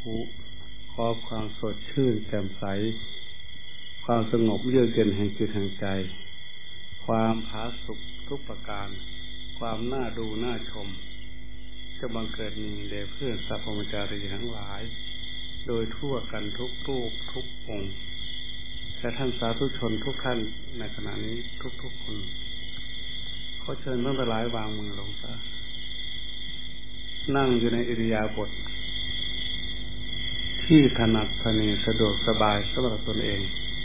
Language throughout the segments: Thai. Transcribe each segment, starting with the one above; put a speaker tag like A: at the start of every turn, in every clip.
A: ธุขอความสดชื่นแจ่มใสความสงบเยือกเย็นแห่งจิตแห่งใจความผาสุกทุกประการความน่าดูน่าชมจะบังเกิดมีแด่เพื่อนสัพพมจารีทั้งหลายโดยทั่วกันทุกรูปทุกองค์และท่านสาธุชนทุกท่านในขณะนี้ทุกคนขอเชิญท่านทั้งหลายวางมือลงซะนั่งอยู่ในอิริยาบถที่ถนัดถนีสะดวกสบายสำหรับตนเอง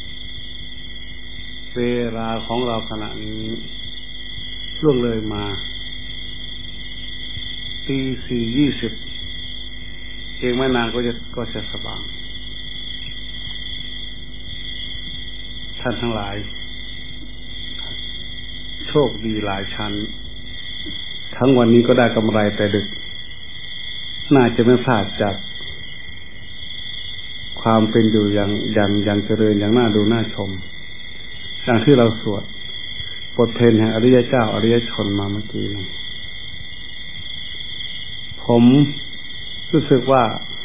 A: เวลาของเราขณะนี้ล่วงเลยมาตี 4:20เองไม่นานก็จะสว่างท่านทั้งหลายโชคดีหลายชั้นทั้งวันนี้ก็ได้กำไรแต่ดึกน่าจะไม่พลาดจากความเป็นอยู่อย่างเจริญอย่างน่าดูน่าชมอย่างที่เราสวดบทเพลงแห่งอริยเจ้าอริยชนมาเมื่อกี้ผมรู้สึกว่า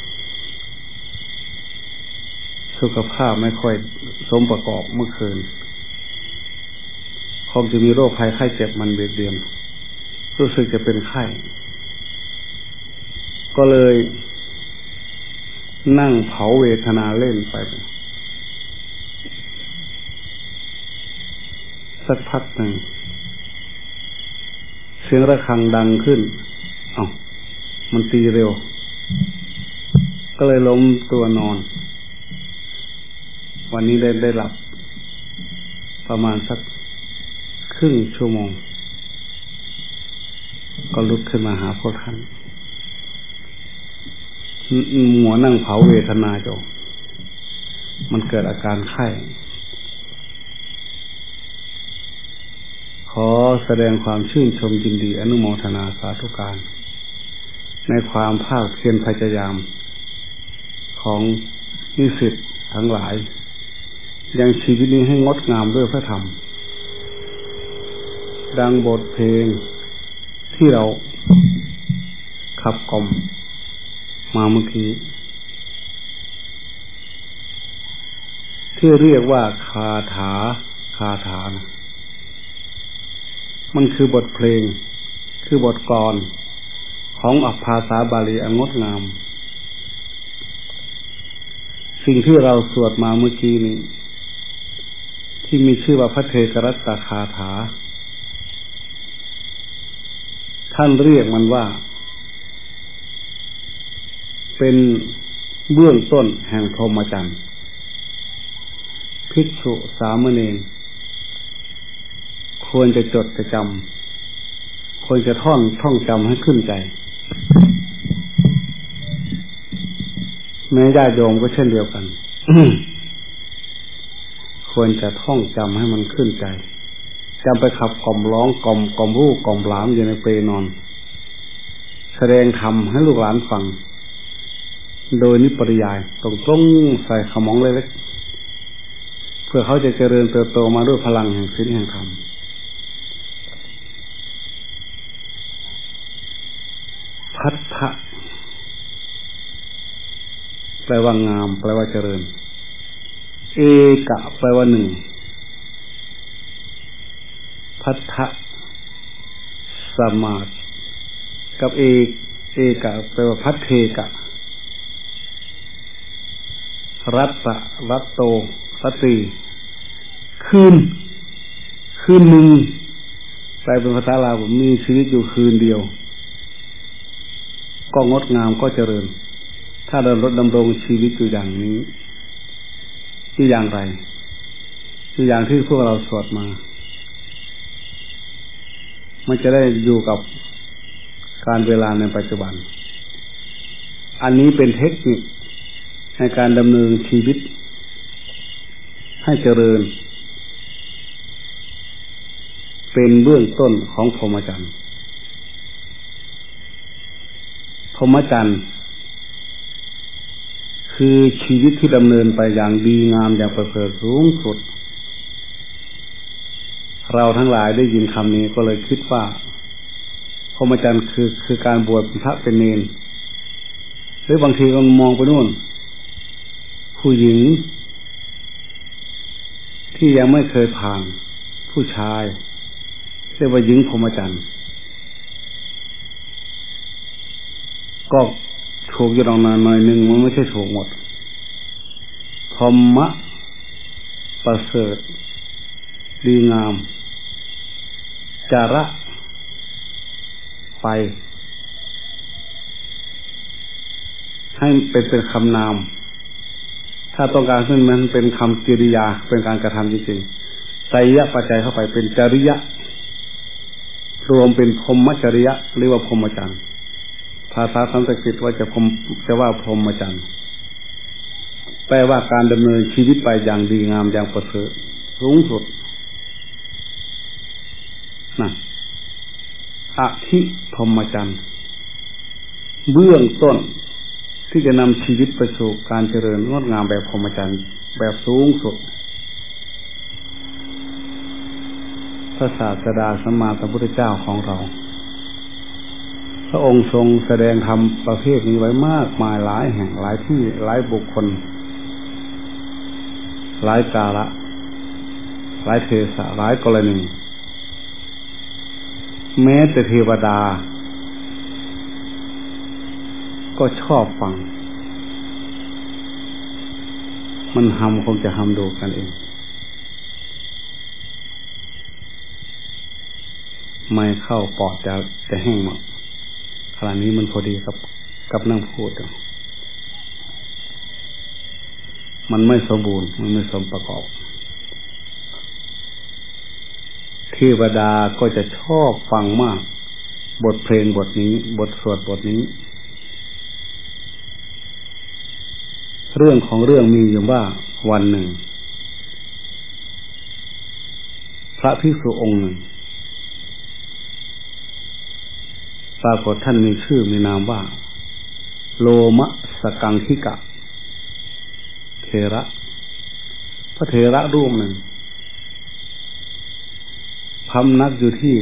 A: สุขภาพไม่ค่อยสมประกอบเมื่อคืนคงจะมีโรคภัยไข้เจ็บมันเบียดเบียนรู้สึกจะเป็นไข้ก็เลยนั่งเผาเวทนาเล่นไปสักพักหนึ่งเสียงระฆังดังขึ้นมันตีเร็วก็เลยล้มตัวนอนวันนี้ได้หลับประมาณสักครึ่งชั่วโมงก็ลุกขึ้นมาหาพวกท่านหมัวนั่งเผาเวทนาจมันเกิดอาการไข้ขอแสดงความชื่นชมยินดีอนุโมทนาสาธุการในความภาคเพียรพยายามของนิสิตทั้งหลายยังชีวิตนี้ให้งดงามด้วยพระธรรมดังบทเพลงที่เราขับกล่อมมาเมื่อกี้ที่เรียกว่าคาถานะมันคือบทเพลงคือบทกลอนของภาษาบาลีอันงดงามสิ่งที่เราสวดมาเมื่อกี้นี้ที่มีชื่อว่าพระเทกรัตตคาถาท่านเรียกมันว่าเป็นเบื้องต้นแห่งพรหมจรรย์ภิกษุสามเณรควรจะจดจะจำควรจะท่องจำให้ขึ้นใจแม้ญาติโยมก็เช่นเดียวกัน ควรจะท่องจำให้มันขึ้นใจจำไปขับกล่อมร้องกล่อมรูปกล่อมหลามอยู่ในเปลนอนแสดงธรรมให้ลูกหลานฟังโดยนิปริยายตรงใส่ขมองเล็กๆเพื่อเขาจะเจริญเติบโตมาด้วยพลังแห่งศีลแห่งธรรมพัทธะแปลว่างามแปลว่าเจริญเอกะแปลว่าหนึ่งพัทธะสมาธิกับเอกะแปลว่าพัทเทกะรัตโตรัตติคืนหนึ่งแปลเป็นภาษาลาวมีชีวิตอยู่คืนเดียวก็งดงามก็เจริญถ้าเราดำรงชีวิตอยู่อย่างนี้ที่อย่างไรคืออย่างที่พวกเราสวดมามันจะได้อยู่กับการเวลาในปัจจุบันอันนี้เป็นเทคนิคในการดำเนินชีวิตให้เจริญเป็นเบื้องต้นของพรหมจรรย์พรหมจรรย์คือชีวิตที่ดำเนินไปอย่างดีงามอย่างประเสริฐสูงสุดเราทั้งหลายได้ยินคำนี้ก็เลยคิดว่าพรหมจรรย์คือการบวชพระเป็นเณรหรือบางทีก็มองไปนู่นผู้หญิงที่ยังไม่เคยผ่านผู้ชายเรียกว่าหญิงพรหมจรรย์ก็ถูกอยู่ตรงนั้นหน่อยหนึ่งมันไม่ใช่ถูกหมดพรหมะประเสริฐดีงามจาระไปให้เป็นคำนามถ้าต้องการขึ้นมันเป็นคำกิริยาเป็นการกระทำจริงๆไตรยะปัจจัยเข้าไปเป็นจริยะรวมเป็นพรหมจริยะหรือว่าพรหมจรรย์ภาษาสันสกฤตว่าจะว่าพรหมจรรย์แปลว่าการดำเนินชีวิตไปอย่างดีงามอย่างประเสริฐสูงสุดนะอธิพรหมจรรย์เบื้องต้นที่จะนำชีวิตไปสู่การเจริญงดงามแบบพรหมจรรย์แบบสูงสุดพระศาสดาสัมมาสัมพุทธเจ้าของเราพระองค์ทรงแสดงธรรมประเภทนี้ไว้มากมายหลายแห่งหลายที่หลายบุคคลหลายกาละหลายเทศะหลายกรณีแม้แต่เทวดาก็ชอบฟังมันคงจะดูกันเองไม่เข้าปอดจะแห้งหมดขณะนี้มันพอดีกับนั่งพูดมันไม่สมบูรณ์มันไม่สมประกอบเทวดาก็จะชอบฟังมากบทเพลงบทนี้บทสวดบทนี้เรื่องของเรื่องมีอยู่ว่าวันหนึ่งพระภิกษุองค์หนึ่งปรากฏท่านมีชื่อมีนามว่าโลมะสกังคิกะเถระพระเถระรูปหนึ่งพำนักอยู่ที่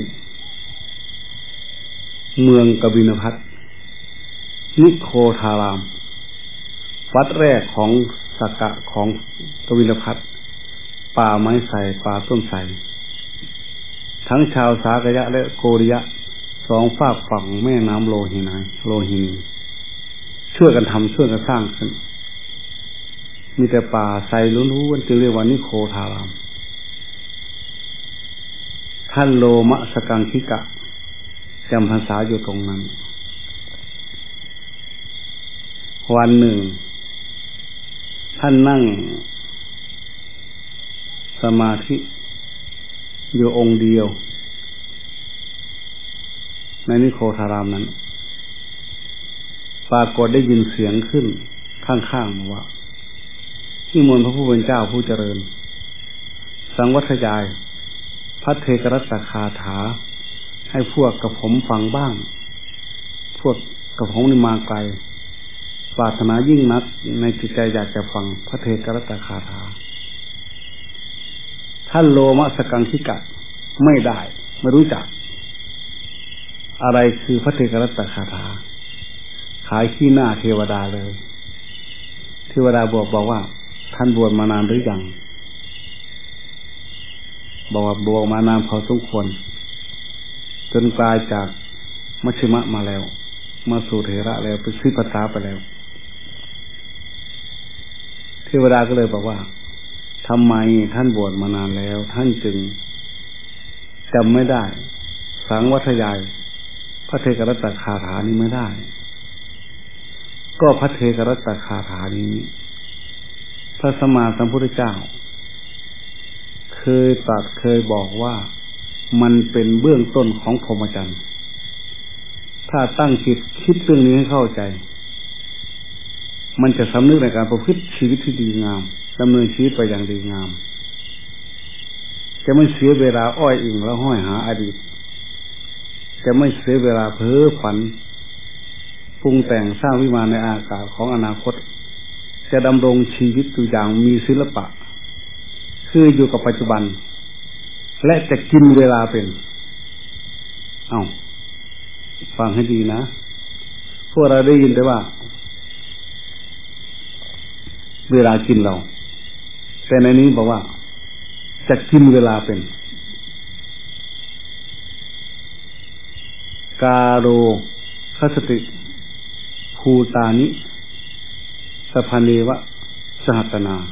A: เมืองกบิลพัสนิโคธารามวัดแรกของสักกะของกบิลพัสป่าไม้ไทรป่าต้นไทรทั้งชาวสากยะและโกริยะสองฝากฝั่งแม่น้ำโลหินีช่วยกันทำช่วยกันสร้างขึ้นมีแต่ป่าไทรล้วนๆจึงเรียกว่านิโคธารามท่านโลมะสกังคิกะจำพรรษาอยู่ตรงนั้นวันหนึ่งท่านนั่งสมาธิอยู่องค์เดียวในนิโคธารามนั้นปรากฏได้ยินเสียงขึ้นข้างๆว่านิมนต์พระผู้เป็นเจ้าผู้เจริญสังวัทยายพระเทกรัตตคาถาให้พวกกับผมฟังบ้างพวกกับผมนี่มาไกลปรารถนายิ่งนักในจิตใจอยากจะฟังพระเทกรัตตคาถาท่านโลมะสกังคิกะไม่รู้จักอะไรคือพระเทกรัตตคาถาขายขี้หน้าเทวดาเลยเทวดาบอกว่าท่านบวชมานานหรือยังบอกว่าบวชมานานพอสมควรจนกลายจากมัชฌิมะมาแล้วมาสู่เถระแล้วไปสิปัสสาไปแล้วเทวดาก็เลยบอกว่าทำไมท่านบวชมานานแล้วท่านจึงจำไม่ได้สังวัทยายพระเทกรัตตคาถานี้ไม่ได้ก็พระเทกรัตตคาถานี้พระสัมมาสัมพุทธเจ้าเคยบอกว่ามันเป็นเบื้องต้นของพรหมจรรย์ถ้าตั้งจิตคิดเรื่องนี้ให้เข้าใจมันจะสำนึกในการประพฤติชีวิตที่ดีงามดำเนินชีวิตไปอย่างดีงามจะไม่เสียเวลาอ้อยอิงแล้วห้อยหาอดีตจะไม่เสียเวลาเพ้อฝันปรุงแต่งสร้างวิมานในอากาศของอนาคตจะดำรงชีวิตอยู่อย่างมีศิลปะคืออยู่กับปัจจุบันและจะกินเวลาเป็นฟังให้ดีนะพวกเราได้ยินแต่ว่าเวลากินเราแต่ในนี้บอกว่าจะกินเวลาเป็นกาโรคัสติภูตานิสภเนวะสหัตนา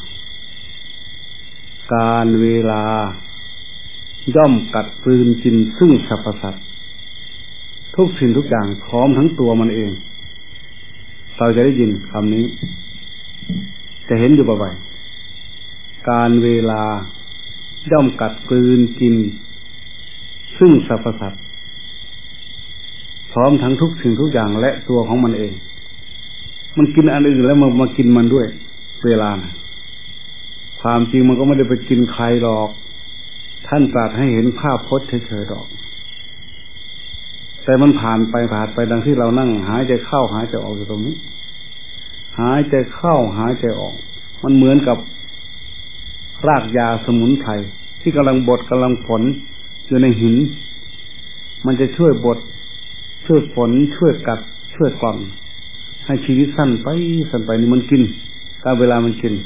A: การเวลาย่อมกัดกลืนกินซึ่งสรรพสัตว์ทุกสิ่งทุกอย่างพร้อมทั้งตัวมันเองเราจะได้ยินคำนี้จะเห็นอยู่บ่อยๆการเวลาย่อมกัดกลืนกินซึ่งสรรพสัตว์พร้อมทั้งทุกสิ่งทุกอย่างและตัวของมันเองมันกินอันอื่นแล้วมากินมันด้วยเวลานะความจริงมันก็ไม่ได้ไปกินใครหรอกท่านตรัสให้เห็นภาพพจน์เฉยๆหรอกแต่มันผ่านไปดังที่เรานั่งหายใจเข้าหายใจออกอยู่ตรงนี้หายใจเข้าหายใจออกมันเหมือนกับรากยาสมุนไพรที่กำลังบดกำลังฝนอยู่ในหินมันจะช่วยบดช่วยฝนช่วยกัดช่วยกล่อมให้ชีวิตสั้นไปนี่มันกินตามเวลามันกิน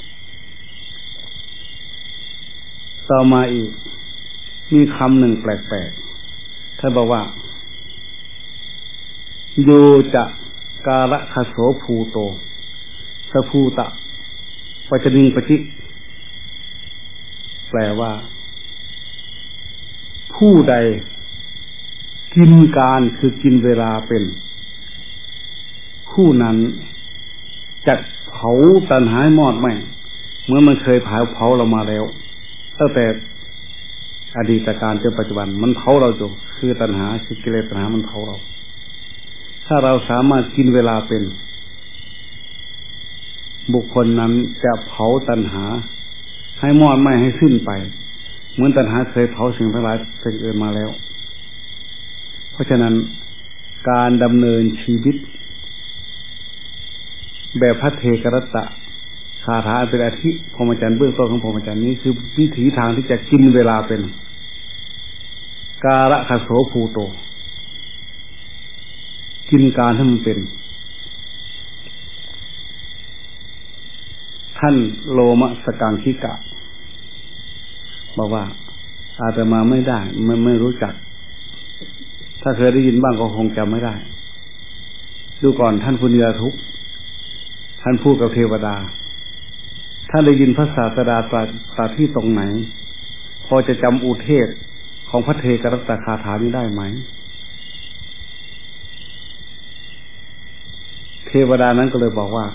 A: ต่อมาอีกมีคำหนึ่งแปลกๆท่านบอกว่าโยจะกาละคโสภูโตสภูตะปัจจนิงปจิแปลว่าผู้ใดกินการคือกินเวลาเป็นผู้นั้นจะเผาตัณหามอดไหมเมื่อมันเคยเผาเรามาแล้วตั้งแต่อดีตการจนปัจจุบันมันเผาเราอยู่คือตัณหาคือกิเลสตัณหามันเผาเราถ้าเราสามารถกินเวลาเป็นบุคคลนั้นจะเผาตัณหาให้มอดไหม้ให้สิ้นไปเหมือนตัณหาเคยเผาสิ่งทั้งหลายสิ่งอื่นมาแล้วเพราะฉะนั้นการดำเนินชีวิตแบบพระเทกรัตตะคาถาเป็นอธิพรหมจรรย์เบื้องต้นของพรหมจรรย์นี้คือวิถีทางที่จะกินเวลาเป็นกาละคโสภูโตกินการให้มันเป็นท่านโลมสกังคิกะบอกว่าอาตมาไม่ได้ไม่รู้จักถ้าเคยได้ยินบ้างก็คงจำไม่ได้ดูก่อนท่านพุทธิยทุกข์ท่านพูดกับเทวดาท่านได้ยินพระศาสดาตรัสที่ตรงไหนพอจะจำอุเทศของพระเทกรัตตคาถานี้ได้ไหมเทวดานั้นก็เลยบอกว่า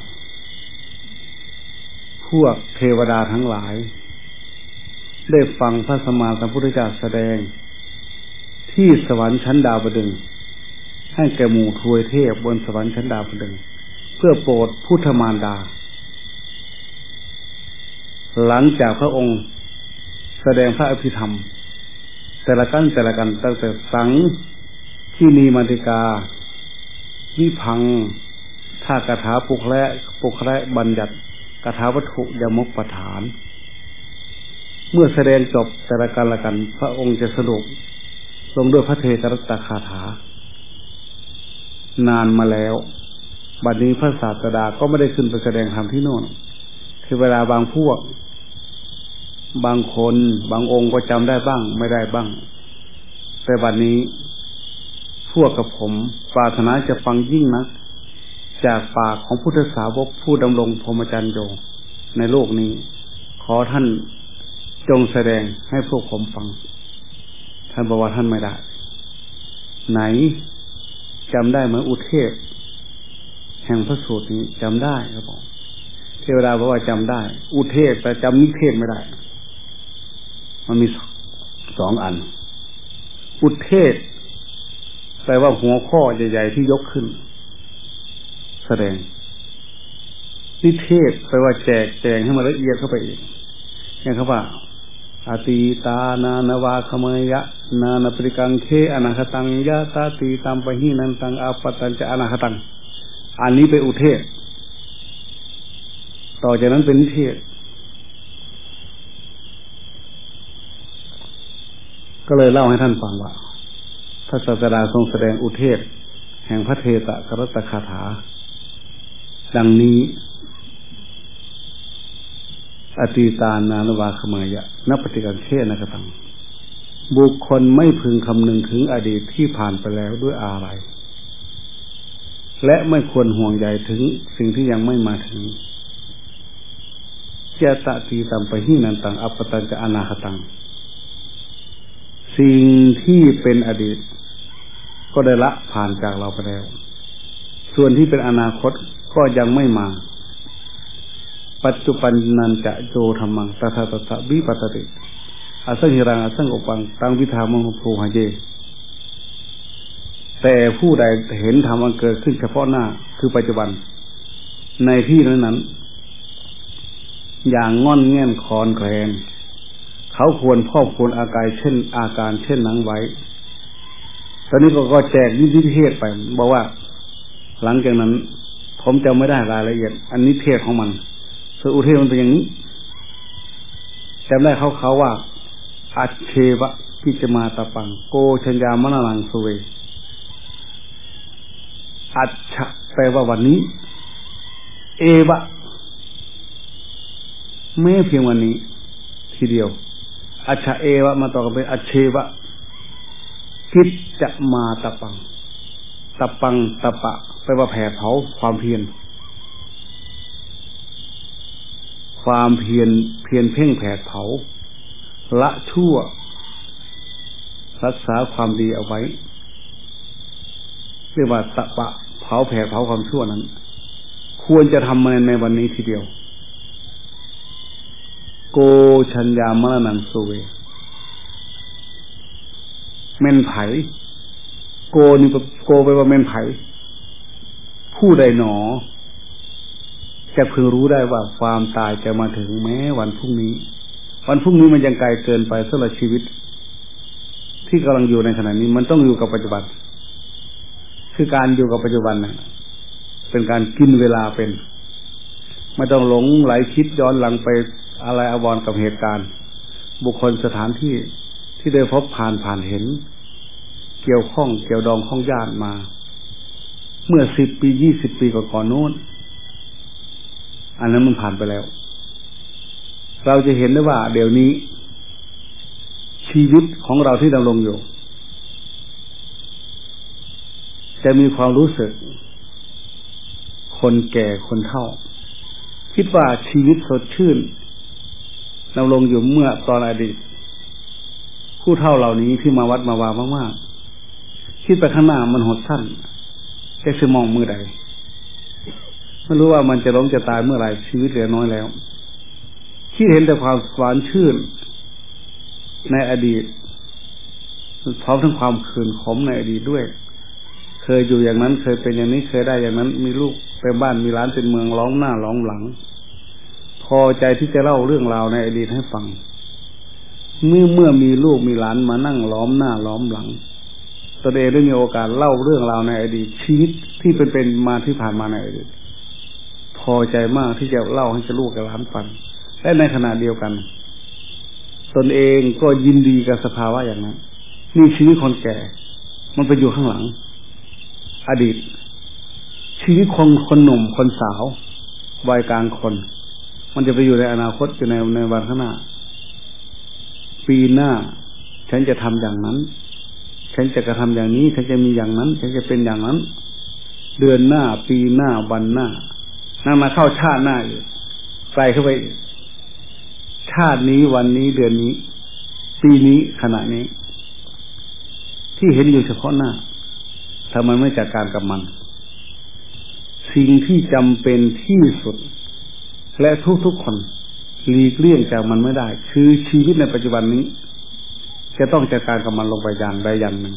A: พวกเทวดาทั้งหลายได้ฟังพระสัมมาสัมพุทธเจ้าแสดงที่สวรรค์ชั้นดาวดึงส์ให้แก่หมู่ทวยเทพบนสวรรค์ชั้นดาวดึงส์เพื่อโปรดพุทธมารดาหลังจากพระองค์แสดงพระอภิธรรมแต่ละกันตั้งแต่สังที่นีมัติกาวิพังท่ากถาปุคละบัญญัติกถาวัตถุยมกปฐานเมื่อแสดงจบแต่ละกันพระองค์จะสรุปลงด้วยพระเทกรัตตคาถานานมาแล้วบัดนี้พระศาสดาก็ไม่ได้ขึ้นไปแสดงธรรมที่โน่นคือเวลาบางพวกบางคนบางองค์ก็จำได้บ้างไม่ได้บ้างแต่บัดนี้พวกกับผมปรารถนาจะฟังยิ่งนักจากปากของพุทธสาวกผู้ดำรงพรหมจรรย์อยู่ในโลกนี้ขอท่านจงแสดงให้พวกผมฟังท่านบอกว่าท่านไม่ได้ไหนจำได้ไหมอุเทศแห่งพระสูตรนี้จำได้ครับผมเทวดาบอกว่าจำได้อุเทศแต่จำนิเทศไม่ได้มันมีสองอันอุเทศแปลว่าหัวข้อใหญ่ๆที่ยกขึ้นแสดงนิเทศแปลว่าแจกแจงให้มันละเอียดเข้าไปอีกอย่างคำว่าอตีตานานาวาคเมยะนานาปริกังเคอนาคตังยะตาตีตัมปะหินันตังอาปตัญจะอนาคตังอันนี้เป็นอุเทศต่อจากนั้นเป็นนิเทศก็เลยเล่าให้ท่านฟังว่าพระศาสดาทรงแสดงอุเทศแห่งพระเทกรัตตคาถาดังนี้อตีตานานวาขมายะนปฏิกังเขนกตังบุคคลไม่พึงคำนึงถึงอดีตที่ผ่านไปแล้วด้วยอะไรและไม่ควรห่วงใยถึงสิ่งที่ยังไม่มาถึงเจตตีตัมปะหินันตังอัปปตัญจะอนาคตังสิ่งที่เป็นอดีตก็ได้ละผ่านจากเราไปแล้วส่วนที่เป็นอนาคตก็ยังไม่มาปัจจุบันนันจะโจธรรมังตถาตถะวิปัสสติอสังหิรังอสังอุปังตังวิธามังโพหะเยแต่ผู้ใดเห็นธรรมอันเกิดขึ้นเฉพาะหน้าคือปัจจุบันในที่นั้นอย่างงอนแง่นคลอนแคลนเขาควรครอบควรอาการเช่นนั้นไว้ตอนนี้ก็แจกนิเทศไปบอกว่าหลังจากนั้นผมจำไม่ได้รายละเอียดอันนี้เทศของมันส่วนอุเทศมันเป็นอย่างนี้จำได้เขาว่าอัจเชวะกิจมาตะปังโกชัญญามะนังสุเวอัจฉะแปลว่าวันนี้เอวะไม่เพียงวันนี้ทีเดียวอัจฉะเอวะมาต่อกันเป็นอัจเชวะกิจมาตะปังตะปังตะปะแปลว่าแผ่เผาความเพียรเพ่งแผดเผาละชั่วรักษาความดีเอาไว้เรียกว่าตะปะเผาแผดเผาความชั่วนั้นควรจะทำในวันนี้ทีเดียวโกชัญญามรณังสุเวเม่นไผโกนี่โกไปว่าเม่นไผผู้ใดหนอจะพึงรู้ได้ว่าความตายจะมาถึงแม้วันพรุ่งนี้มันยังไกลเกินไปสำหรับชีวิตที่กำลังอยู่ในขณะนี้มันต้องอยู่กับปัจจุบันคือการอยู่กับปัจจุบันนะเป็นการกินเวลาเป็นไม่ต้องหลงไหลคิดย้อนหลังไปอะไรอาวรณ์กับเหตุการณ์บุคคลสถานที่ที่ได้พบผ่านเห็นเกี่ยวข้องเกี่ยวดองข้องญาติมาเมื่อ10 ปี 20 ปีก่อนโน้นอันนั้นมันผ่านไปแล้วเราจะเห็นได้ว่าเดี๋ยวนี้ชีวิตของเราที่ดำรงอยู่จะมีความรู้สึกคนแก่คนเฒ่าคิดว่าชีวิตสดชื่นดำรงอยู่เมื่อตอนอดีตผู้เฒ่าเหล่านี้ที่มาวัดมาวามากๆคิดไปข้างหน้ามันหดสั้นจะมองมือใดไม่รู้ว่ามันจะล้มจะตายเมื่อไหร่ชีวิตเหลือน้อยแล้วคิดเห็นแต่ความหวานชื่นในอดีตพร้อมทั้งความคืนขมในอดีตด้วยเคยอยู่อย่างนั้นเคยเป็นอย่างนี้เคยได้อย่างนั้นมีลูกเป็นบ้านมีร้านเป็นเมืองล้อมหน้าล้อมหลังพอใจที่จะเล่าเรื่องราวในอดีตให้ฟังเมื่อมีลูกมีหลานมานั่งล้อมหน้าล้อมหลังตัวเองได้มีโอกาสเล่าเรื่องราวในอดีตชีวิตที่เป็นมาที่ผ่านมาในอดีตพอใจมากที่จะเล่าให้ลูกกับหลานฟังและในขณะเดียวกันตนเองก็ยินดีกับสภาวะอย่างนั้นนี่ชีวิตคนแก่มันไปอยู่ข้างหลังอดีตชีวิตคนหนุ่มคนสาววัยกลางคนมันจะไปอยู่ในอนาคตอยู่ในวันข้างหน้าปีหน้าฉันจะทำอย่างนั้นฉันจะกระทำอย่างนี้ฉันจะมีอย่างนั้นฉันจะเป็นอย่างนั้นเดือนหน้าปีหน้าวันหน้านั่งมาเข้าชาติหน้าอีกไกลเข้าไปชาตินี้วันนี้เดือนนี้ปีนี้ขณะนี้ที่เห็นอยู่เฉพาะหน้าทำไมไม่จัดการกับมันสิ่งที่จำเป็นที่สุดและทุกคนหลีกเลี่ยงจากมันไม่ได้คือชีวิตในปัจจุบันนี้จะต้องจัดการกับมันลงไปอย่างใดอย่างหนึ่ง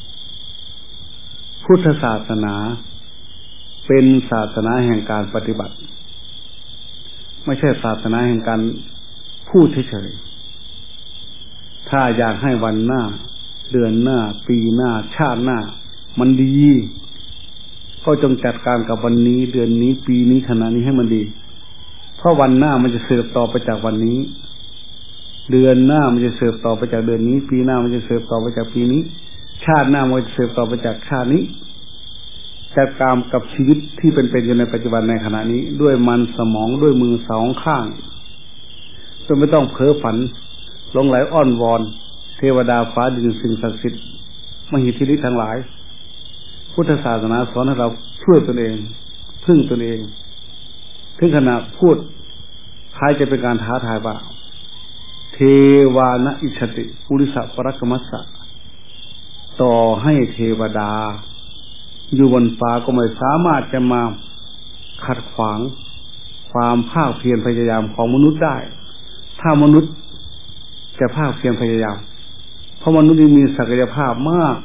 A: พุทธศาสนาเป็นศาสนาแห่งการปฏิบัติไม่ใช่ศาสนาแห่งการพูดเฉยๆถ้าอยากให้วันหน้าเดือนหน้าปีหน้าชาติหน้ามันดีก็จงจัดการกับวันนี้เดือนนี้ปีนี้ขณะนี้ให้มันดีเพราะวันหน้ามันจะสืบต่อไปจากวันนี้เดือนหน้ามันจะสืบต่อไปจากเดือนนี้ปีหน้ามันจะสืบต่อไปจากปีนี้ชาติหน้ามันจะสืบต่อไปจากชาตินี้จัดการกับชีวิตที่เป็นอยู่ในปัจจุบันในขณะนี้ด้วยมันสมองด้วยมือสองข้างจนไม่ต้องเพ้อฝันหลงไหลอ้อนวอนเทวดาฟ้าดินสิ่งศักดิ์สิทธิ์มหิทธิฤทธิ์ทั้งหลายพุทธศาสนาสอนให้เราช่วยตนเองพึ่งตนเองถึงขณะพูดคล้ายจะเป็นการท้าทายว่าเทวานะอิชติปุริสะปรักกมัสสะต่อให้เทวดาอยู่บนฟ้าก็ไม่สามารถจะมาขัดขวางความภาคเพียรพยายามของมนุษย์ได้ถ้ามนุษย์จะภาคเพียรพยายามเพราะมนุษย์มีศักยภาพมาก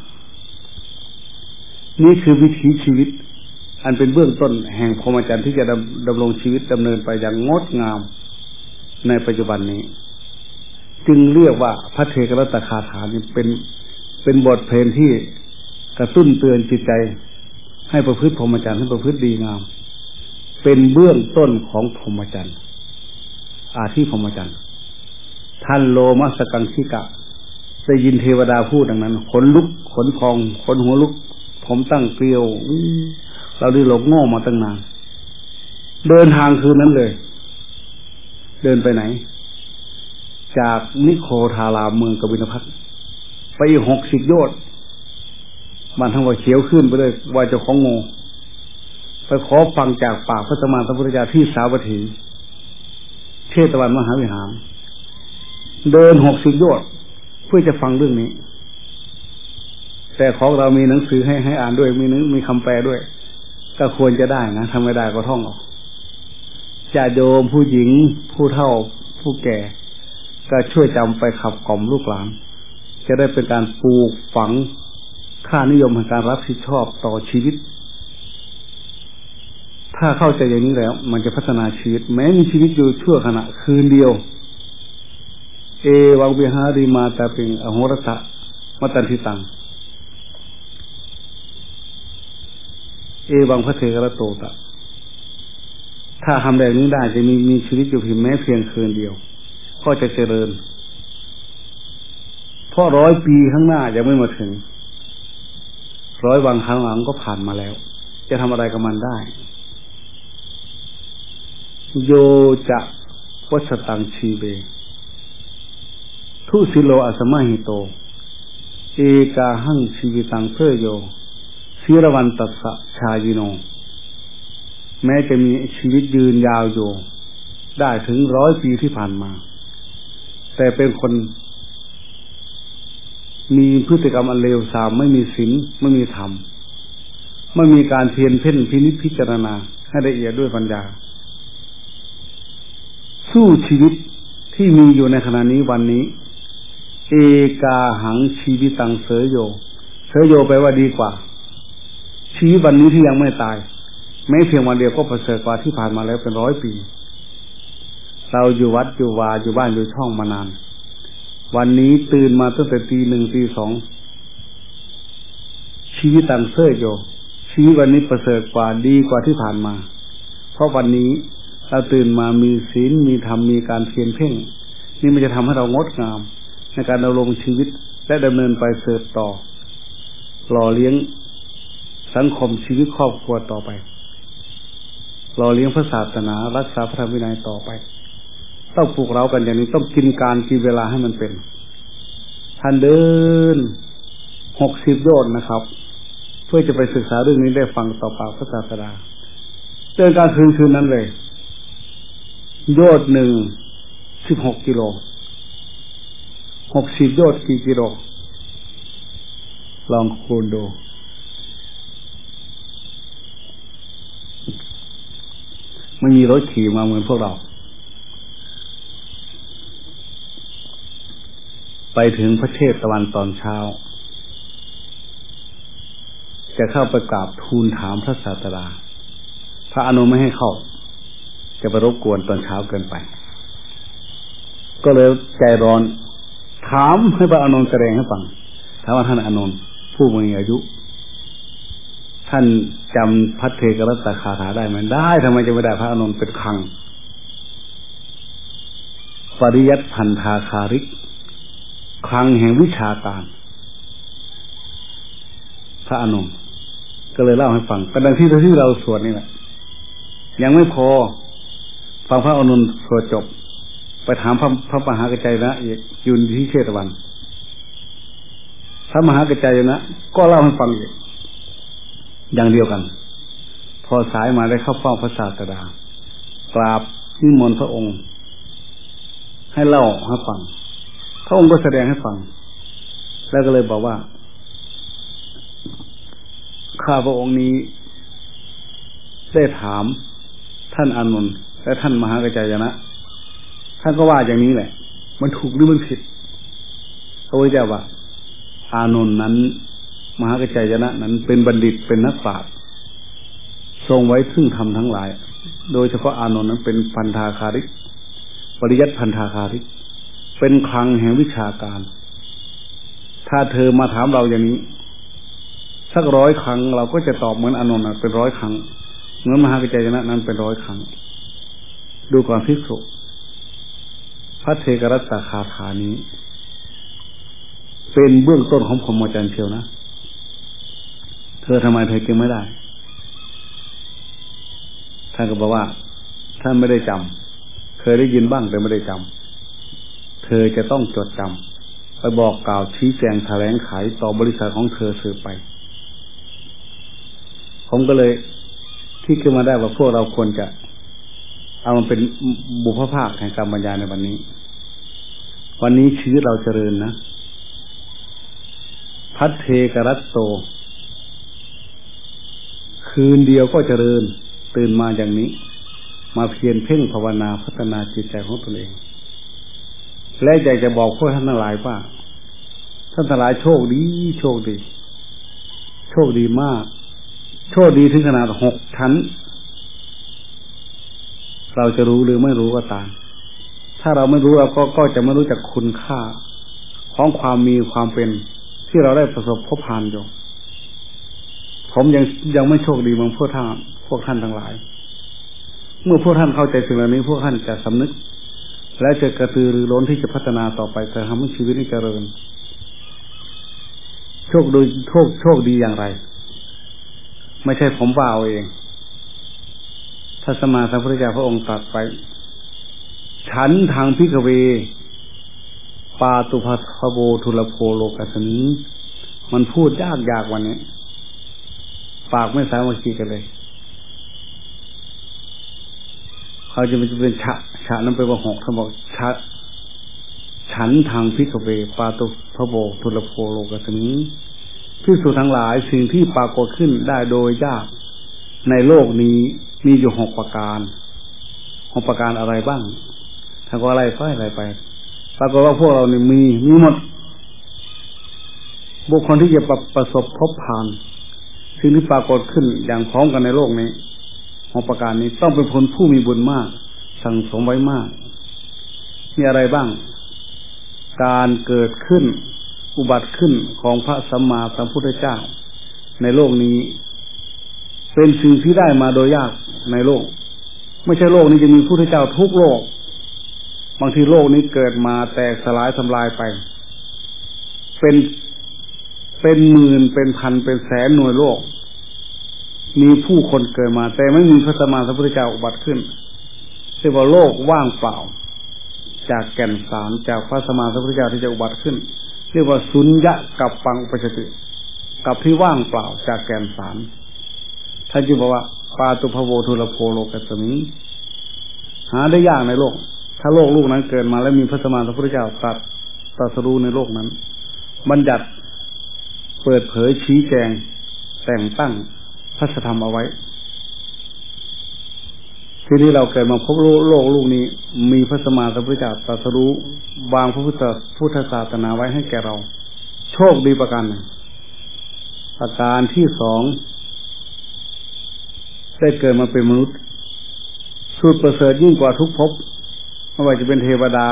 A: นี่คือวิถีชีวิตอันเป็นเบื้องต้นแห่งพรหมจรรย์ที่จะดำรงชีวิตดำเนินไปอย่างงดงามในปัจจุบันนี้จึงเรียกว่าพระเทกรัตคาถานี่เป็นบทเพลงที่กระตุ้นเตือนจิตใจให้ประพฤติพรหมจรรย์ให้ประพฤติดีงามเป็นเบื้องต้นของพรหมจรรย์อาชีพพรหมจรรย์ท่านโลมัสกังคิกะได้ยินเทวดาพูดดังนั้นขนลุกขนพองขนหัวลุกผมตั้งเกลียวเราได้หลงโง่มาตั้งนานเดินทางคืนนั้นเลยเดินไปไหนจากนิโคทาราเมืองกบิลพัสไปอีก60 โยชน์มันทั้งว่าเขียวขึ้นไปเลยว่าเจ้าของโง่ไปขอฟังจากปากพระสัมมาสัมพุทธเจ้าที่สาวัตถีเชตวันมหาวิหารเดิน60 โยชน์เพื่อจะฟังเรื่องนี้แต่ของเรามีหนังสือให้อ่านด้วยมีคำแปลด้วยก็ควรจะได้นะทำไม่ได้ก็ท่องเอาญาติโยมผู้หญิงผู้เฒ่าผู้แก่ก็ช่วยจำไปขับกล่อมลูกหลานจะได้เป็นการปลูกฝังค่านิยมแห่งการรับผิดชอบต่อชีวิตถ้าเข้าใจอย่างนี้แล้วมันจะพัฒนาชีวิตแม้มีชีวิตอยู่ชั่วขณะคืนเดียวเอวังวิหาริมาตาปิงอโหรตะมัตตันทิตังเอวังพระเทกรโตตะถ้าทำแบบนี้ได้จะมีชีวิตอยู่เพียงแม้เพียงคืนเดียวก็จะเจริญเพราะ100 ปีข้างหน้ายังไม่มาถึง100 วันข้างหลังก็ผ่านมาแล้วจะทำอะไรกับมันได้โยจะวัชตังชีเบทุสิโลอสมหิโตเอกาหังชีวิตังเพโยศิรวันตัสสะชายิโนแม้จะมีชีวิตยืนยาวอยู่ได้ถึง100 ปีที่ผ่านมาแต่เป็นคนมีพฤติกรรมอันเลวทรามไม่มีศีลไม่มีธรรมไม่มีการเพียรเพ่งพินิจพิจารณาให้ละเอียดด้วยปัญญาสู้ชีวิตที่มีอยู่ในขณะนี้วันนี้เอกาหังชีวิตังเสยโยเสยโยแปลว่าดีกว่าชีวิตวันนี้ที่ยังไม่ตายแม้เพียงวันเดียวก็ประเสริฐกว่าที่ผ่านมาแล้วเป็น100 ปีเราอยู่วัดอยู่วาอยู่บ้านอยู่ช่องมานานวันนี้ตื่นมาตั้งแต่ตี 1 ตี 2ชีวิตตังเสยโยชีวิตวันนี้ประเสริฐกว่าดีกว่าที่ผ่านมาเพราะวันนี้เราตื่นมามีศีลมีธรรมมีการเพียรเพ่งนี่มันจะทำให้เรางดงามในการดำรงชีวิตและดำเนินไปเสริฐต่อหล่อเลี้ยงสังคมชีวิตครอบครัวต่อไปหล่อเลี้ยงพระศาสนารักษาพระธรรมวินัยต่อไปต้องปลูกเรากันอย่างนี้ต้องกินเวลาให้มันเป็นท่านเดิน60 โยชน์นะครับเพื่อจะไปศึกษาเรื่องนี้ได้ฟังต่อปากพระศาสดาเดินการคืนนั้นเลยโยชน์1 16 กิโล60 โยชน์กี่กิโลลองคูณดูไม่มีรถขี่มาเหมือนพวกเราไปถึงพระเทพตะวันตอนเช้าจะเข้าไปกราบทูลถามพระศาสดาพระอานนท์ไม่ให้เข้าจะไปรบกวนตอนเช้าเกินไปก็เลยใจร้อนถามให้พระอานนท์แสดงให้ฟังถามว่าท่านอานนท์ผู้มีอายุท่านจำพระเทกรัตคาถาได้ไหมได้ทำไมจะไม่ได้พระอานนท์เป็นคลังปริยัติพันธาคาริกคลังแห่งวิชาการพระอานนท์ก็เลยเล่าให้ฟังเป็นดังที่เราสวดนี่แหละยังไม่พอฟังพระอานนท์สวดจบไปถามพระมหากัจจายนะอีกอยู่ที่เชตวันพระมหากัจจายนะก็เล่าให้ฟังอีกอย่างเดียวกันพอสายมาได้เข้าเฝ้าพระศาสดากราบนิมนต์พระองค์ให้เล่าให้ฟังพระองค์ก็แสดงให้ฟังแล้วก็เลยบอกว่าข้าพระองค์นี้ได้ถามท่านอานนท์และท่านมหากัจจายนะท่านก็ว่าอย่างนี้แหละมันถูกหรือมันผิดพระพุทธเจ้าว่าอานนท์นั้นมหากัจจายนะนั้นเป็นบัณฑิตเป็นนักปราชญ์ทรงไว้ซึ่งธรรมทั้งหลายโดยเฉพาะอานนท์นั้นเป็นพันธาคาริกปริยัติพันธาคาริกเป็นคลังแห่งวิชาการถ้าเธอมาถามเราอย่างนี้สัก100 ครั้งเราก็จะตอบเหมือนอานนท์เป็น100 ครั้งเหมือนมหากัจจายนะนั้นเป็น100 ครั้งดูก่อนภิกษุพระเทกรัตตคาถานี้เป็นเบื้องต้นของพรหมจรรย์เชียวนะเธอทำไมเธอจึงไม่ได้ท่านก็บอกว่าท่านไม่ได้จำเคยได้ยินบ้างแต่ไม่ได้จำเธอจะต้องจดจำไปบอกกล่าวชี้แจงแถลงไขต่อบริษัทของเธอสืบไปผมก็เลยที่ขึ้นมาได้ว่าพวกเราควรจะเอามันเป็นบุพภาคแห่งการบรรยายในวันนี้ชีวิตเราเจริญนะพัทเทกรัตโตคืนเดียวก็เจริญตื่นมาอย่างนี้มาเพียรเพ่งภาวนาพัฒนาจิตใจของตนเองและอยากจะบอกพวกท่านทั้งหลายว่าท่านทั้งหลายโชคดีโชคดีมากโชคดีถึงขนาด6 ชั้นเราจะรู้หรือไม่รู้ก็ตามถ้าเราไม่รู้เราก็จะไม่รู้จักคุณค่าของความมีความเป็นที่เราได้ประสบพบผ่านอยู่ผมยังไม่โชคดีเหมือนพวกท่านทั้งหลายเมื่อพวกท่านเข้าใจสิ่งเหล่านี้พวกท่านจะสำนึกและจะกระตือรือร้นที่จะพัฒนาต่อไปจะทำให้ชีวิตนี้เจริญโชคดีอย่างไรไม่ใช่ผมว่าเอาเองพระสัมมาสัมพุทธเจ้าพระองค์ตรัสไปฉันทางพิกเวปาตุภัทโวทุลโภโลกัสมิมันพูดยากวันนี้ปากไม่สามัคคีกันเลยเขาจะเป็นฉะนั้นไปว่า6ท่านบอกฉันทางพิกเวปาตุภัทโวทุลโภโลกัสมิภิกษุทั้งหลายสิ่งที่ปรากฏขึ้นได้โดยยากในโลกนี้มีอยู่6 ประการ6 ประการอะไรบ้างถ้าก็อะไรไปปรากฏว่าพวกเราเนี่ยมีหมดบุคคลที่จะประสบพบผ่านสิ่งที่ปรากฏขึ้นอย่างพร้อมกันในโลกนี้6 ประการนี้ต้องเป็นคนผู้มีบุญมากสั่งสมไว้มากมีอะไรบ้างการเกิดขึ้นอุบัติขึ้นของพระสัมมาสัมพุทธเจ้าในโลกนี้เป็นสิ่งที่ได้มาโดยยากในโลกไม่ใช่โลกนี้จะมีพุทธเจ้าทุกโลกบางทีโลกนี้เกิดมาแตกสลายทำลายไปเป็นหมื่นเป็นพันเป็นแสนหน่วยโลกมีผู้คนเกิดมาแต่ไม่มีพระสัมมาสัมพุทธเจ้าอุบัติขึ้นเรียกว่าโลกว่างเปล่าจากแก่นสารจากพระสัมมาสัมพุทธเจ้าที่จะอุบัติขึ้นเรียกว่าสุญญะกับปังอุปชติกับที่ว่างเปล่าจากแก่นสารท่านจึงบอกว่าปาตุภโวทุลโภโลกัสมิหาได้ยากในโลกถ้าโลกนั้นเกิดมาแล้วมีพระสัมมาสัมพุทธเจ้าตรัสรู้ในโลกนั้นบัญญัติเปิดเผยชี้แจงแต่งตั้งพระธรรมเอาไว้ทีนี้เราเกิดมาพบโลกนี้มีพระสัมมาสัมพุทธเจ้าตรัสรู้วางพระพุทธศาสนาไว้ให้แก่เราโชคดีประการหนึ่งประการที่2ได้เกิดมาเป็นมนุษย์สุดประเสริฐยิ่งกว่าทุกภพไม่ว่าจะเป็นเทวดา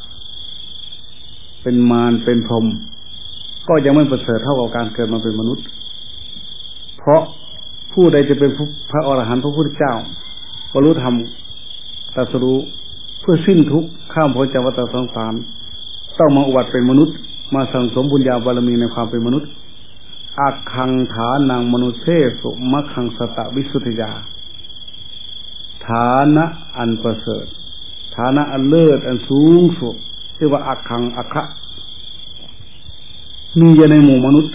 A: เป็นมารเป็นพรหมก็ยังไม่ประเสริฐเท่ากับการเกิดมาเป็นมนุษย์เพราะผู้ใดจะเป็นพระอรหันต์พระพุทธเจ้าบรรลุธรรมตรัสรู้เพื่อสิ้นทุกข์ข้ามพ้นจากวัฏสงสารต้องมาอุบัติเป็นมนุษย์มาสั่งสมบุญญาบารมีในความเป็นมนุษย์อักขังฐานังมนุเสสุมัคขังสตวิสุทธิยาฐานะอันประเสริฐฐานะอันเลิศอันสูงสุดเรียกว่าอักขังอัคคะมีอยู่ในหมู่มนุษย์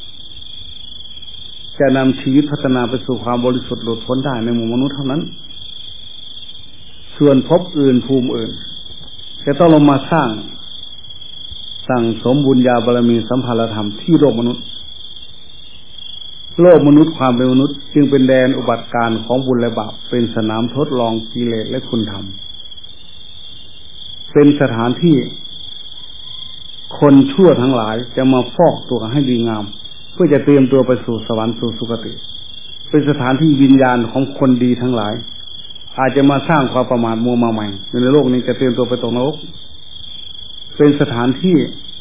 A: จะนำชีวิตพัฒนาไปสู่ความบริสุทธิ์หลุดพ้นได้ในหมู่มนุษย์เท่านั้นส่วนภพอื่นภูมิอื่นจะต้องลงมาสร้างสั่งสมบุญญาบารมีสัมภารธรรมที่โลกมนุษย์โลกมนุษย์ความเป็นมนุษย์จึงเป็นแดนอุบัติการของบุญและบาปเป็นสนามทดลองกิเลสและคุณธรรมเป็นสถานที่คนชั่วทั้งหลายจะมาฟอกตัวให้ดีงามเพื่อจะเตรียมตัวไปสู่สวรรค์สู่สุคติเป็นสถานที่วิญญาณของคนดีทั้งหลายอาจจะมาสร้างความประมาทมัวเมาใหม่ในโลกนี้จะเตรียมตัวไปตกนรกเป็นสถานที่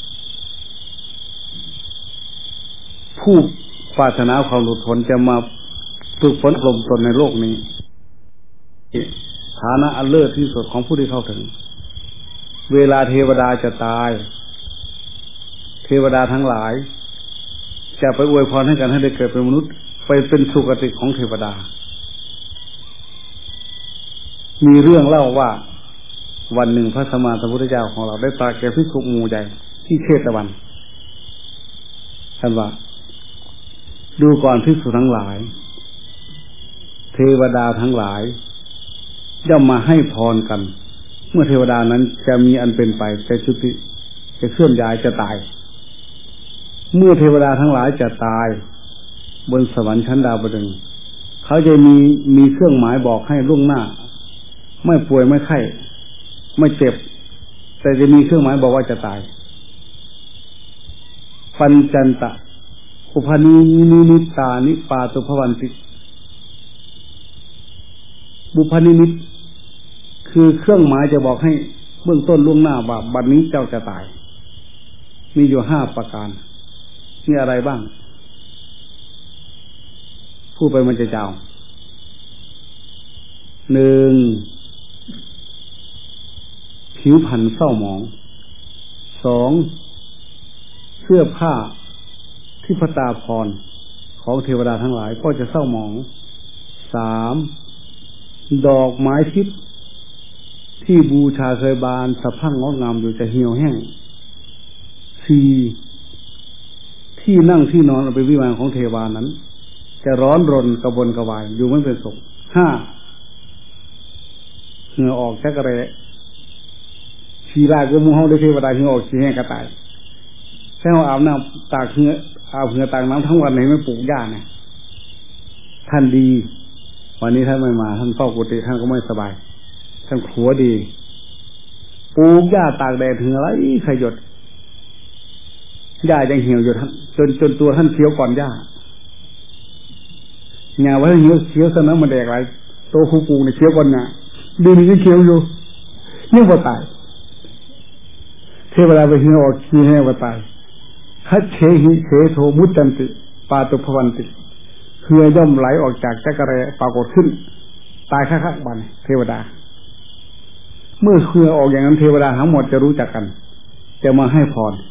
A: ผู้ปรารถนาความหลุดพ้นจะมาฝึกฝนอบรมตนในโลกนี้ฐานะอันเลิศที่สุดของผู้ที่เข้าถึงเวลาเทวดาจะตายเทวดาทั้งหลายจะไปอวยพรให้กันให้ได้เกิดเป็นมนุษย์ไปเป็นสุคติของเทวดามีเรื่องเล่าว่าวันหนึ่งพระสัมมาสัมพุทธเจ้าของเราได้ตรัสแก่ภิกษุหมู่ใหญ่ที่เชตวันท่านว่าดูก่อนภิกษุทั้งหลายเทวดาทั้งหลายย่อมมาให้พรกันเมื่อเทวดานั้นจะมีอันเป็นไปจะจุติจะเคลื่อนย้ายจะตายเมื่อเทวดาทั้งหลายจะตายบนสวรรค์ชั้นดาวดึงส์เขาจะมีเครื่องหมายบอกให้ล่วงหน้าไม่ป่วยไม่ไข้ไม่เจ็บแต่จะมีเครื่องหมายบอกว่าจะตายปัญจันตะอุปนินิตานิปาตุภวันติบุพนิมิตคือเครื่องหมายจะบอกให้เบื้องต้นล่วงหน้าว่าบัดนี้เจ้าจะตายมีอยู่5ประการมีอะไรบ้างพูดไปมันจะเจ้า1ผิวพรรณเศร้าหมอง2เสื้อผ้าที่พระตาภรณ์ของเทวดาทั้งหลายก็จะเศร้าหมอง3ดอกไม้ทิพย์ที่บูชาเคยบานสะพรั่งงดงามอยู่จะเหี่ยวแห้ง4ที่นั่งที่นอนเป็นวิมานของเทวานั้นจะร้อนรนกระวนกระวายอยู่ไม่เป็นสุข5เหงื่อออกชักกระเรชีลาก็มูเฮาได้เทวดาเหงื่อออกชีแห้งกระต่ายแค่เราอาบน้ำตากเหงื่ออาบเหงื่อตากน้ำทั้งวันไหนไม่ปลูกหญ้าเนี่ยท่านดีวันนี้ท่านไม่มาท่านเฝ้ากุฏิท่านก็ไม่สบายท่านขัวดีปลูกหญ้าตากแดดเหงื่อไหลขยดหญ้ายังเหี่ยวอยู่ท่านจนตัวท่านเขียวก่อนหญ้าหญ้าว่าเหี่ยวเขียวซะนะมันแดกไรโตคูปลูกเนี่ยเขียวก่อนน่ะดีนี่ก็เขียวอยู่ยังบ่ตายเทวดาไปเหี่ยวออกขี้ให้บ่ตายคัจเฉหิเฉโทมุตตันติปาตุภวันติเหือย่อมไหลออกจากจักระปรากฏขึ้นตายคักๆบัดเทวดาเมื่อเหือออกอย่างนั้นเทวดาทั้งหมดจะรู้จักกันจะมาให้พร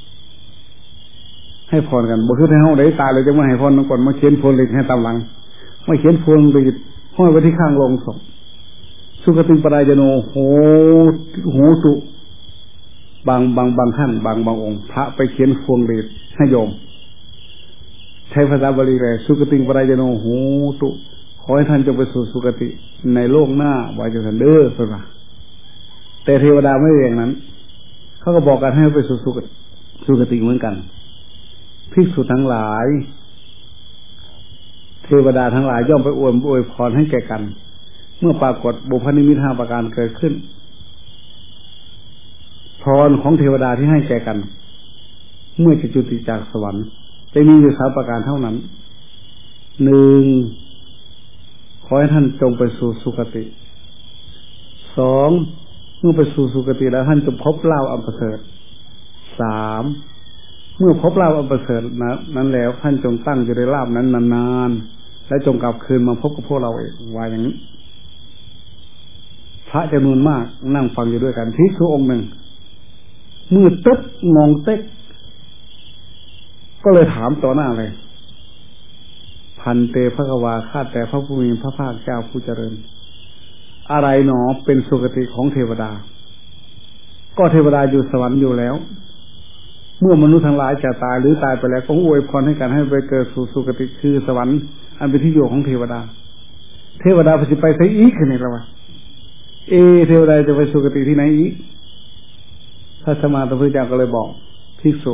A: กันบ่คือให้เฮาได้ตายเลยจะมาให้พรก่อนมาเขียนพรเลยให้ตามหลังไม่เขียนพรเลยห้อยไว้ที่ข้างโลงศพสุขติปรายโนโหตุบางท่านบางองค์พระไปเขียนพวงเดชให้โยมใช้ภาษาบาลีเลยสุขติปรายโนโหตุขอให้ท่านจงไปสู่สุคติในโลกหน้าไว้จนทันเด้อเพิ่นว่าแต่เทวดาไม่อย่างนั้นเขาก็บอกกันให้ไปสู่สุคติเหมือนกันภิกษุทั้งหลายเทวดาทั้งหลายย่อมไปอวยพรให้แก่กันเมื่อปรากฏบุพนิมิต5ประการเกิดขึ้นพรของเทวดาที่ให้แก่กันเมื่อจะจุติจากสวรรค์จะมีอยู่3ประการเท่านั้น1ขอให้ท่านจงไปสู่สุคติ2เมื่อไปสู่สุคติแล้วท่านจะพบลาภอันประเสริฐ3เมื่อพบลาภอันประเสริฐนั้นแล้วท่านจงตั้งอยู่ในลาภนั้นนานๆและจงกลับคืนมาพบกับพวกเราเองว่าอย่างนี้พระจำนวนมากนั่งฟังอยู่ด้วยกันภิกษุองค์หนึ่งมืดตึ๊บมองเต๊กก็เลยถามต่อหน้าเลยพันเตภควาข้าแต่พระผู้มีพระภาคเจ้าผู้เจริญอะไรหนอเป็นสุคติของเทวดาก็เทวดาอยู่สวรรค์อยู่แล้วเมื่อมนุษย์ทั้งหลายจะตายหรือตายไปแล้วก็อวยพรให้กันให้ไปเกิดสู่สุคติคือสวรรค์อันเป็นที่อยู่ของเทวดาเทวดาไปใส่อีกนี่ละวะเทวดาจะไปสุคติที่ไหนอีกพระสมมาสัมพุทธเจ้าก็เลยบอกภิกษุ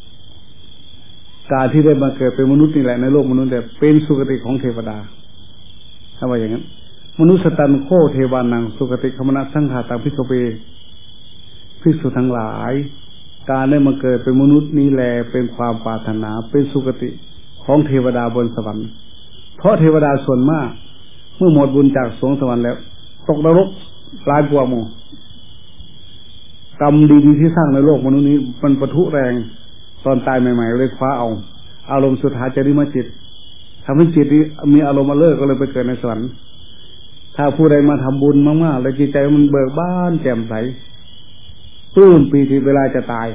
A: การที่ได้มาเกิดเป็นมนุษย์นี่แหละในโลกมนุษย์แต่เป็นสุคติของเทวดาถ้าว่าอย่างนั้นมนุษย์สตันโคเทวานังสุคติขมนะสังฆาตังภิกขุเปภิกษุทั้งหลายการได้มาเกิดเป็นมนุษย์นี้แลเป็นความปรารถนาเป็นสุคติของเทวดาบนสวรรค์เพราะเทวดาส่วนมากเมื่อหมดบุญจากสวงสวรรค์แล้วตกนรกหลายกว่าหมู่กรรมดีๆที่สร้างในโลกมนุษย์นี้มันปะทุแรงตอนตายใหม่ๆเลยคว้าเอาอารมณ์สุดท้ายจะริมจิตทำให้จิตนี้มีอารมณ์มาเลิกก็เลยไปเกิดในสวรรค์ถ้าผู้ใดมาทำบุญมากๆแล้วจิตใจมันเบิกบานแจ่มใสปลื้มปีติเวลาจะตาย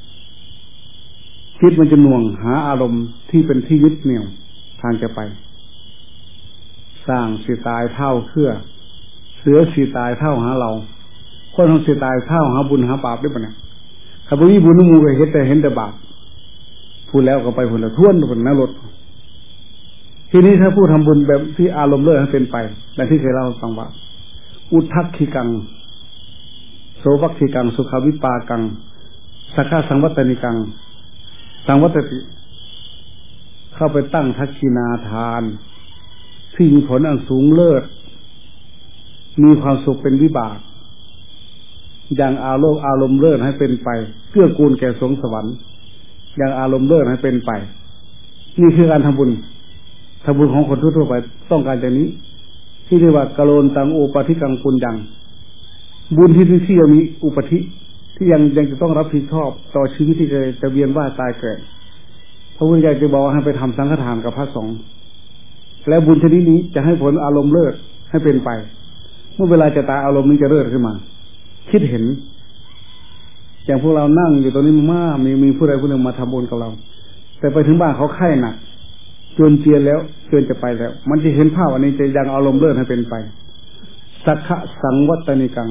A: จิตมันจะหน่วงหาอารมณ์ที่เป็นที่ยึดเหนี่ยวทางจะไปสร้างสิตายเท่าเครือเสือสิตายเท่าหาเราคนทำสิตายเท่าหาบุญหาบาปได้ปะเนี่ยถ้าบุญบุญนุ่มก็เห็นแต่บาปพูดแล้วก็ไปผลละท่วนผลนรกทีนี้ถ้าผู้ทำบุญแบบที่อารมณ์เลิศให้เป็นไปดังที่เคยเล่าให้ฟังว่าอุทธักขิกังโสภักขิกังสุขวิปากังสักขะสังวัตติกังสังวัตติเข้าไปตั้งทักขินาทานที่มีผลอันสูงเลิศมีความสุขเป็นวิบากอย่างอารมณ์เลิศให้เป็นไปเกื้อกูลแก่สวงสวรรค์อย่างอารมณ์เลิศให้เป็นไปนี่คือการทำบุญของคนทั่วไปต้องการอย่างนี้ที่เรียกว่ากโลนตังโอปธิกังปุญญังบุญที่ยังมีอุปธิที่ยังจะต้องรับผิดชอบต่อชีวิตที่จะเวียนว่ายตายเกิดพระพุทธเจ้าจะบอกให้ไปทำสังฆทานกับพระสงฆ์และบุญชนิดนี้จะให้ผลอารมณ์เลิศให้เป็นไปเมื่อเวลาจะตายอารมณ์นี้จะเลิศขึ้นมาคิดเห็นอย่างพวกเรานั่งอยู่ตรงนี้มากมีผู้ใดผู้หนึ่งมาทำบุญกับเราแต่ไปถึงบ้านเขาไข้หนักจนเจียนแล้วจนจะไปแล้วมันจะเห็นภาพอันนี้จะยังอารมณ์เลิศให้เป็นไปสักขะสังวัตติกัง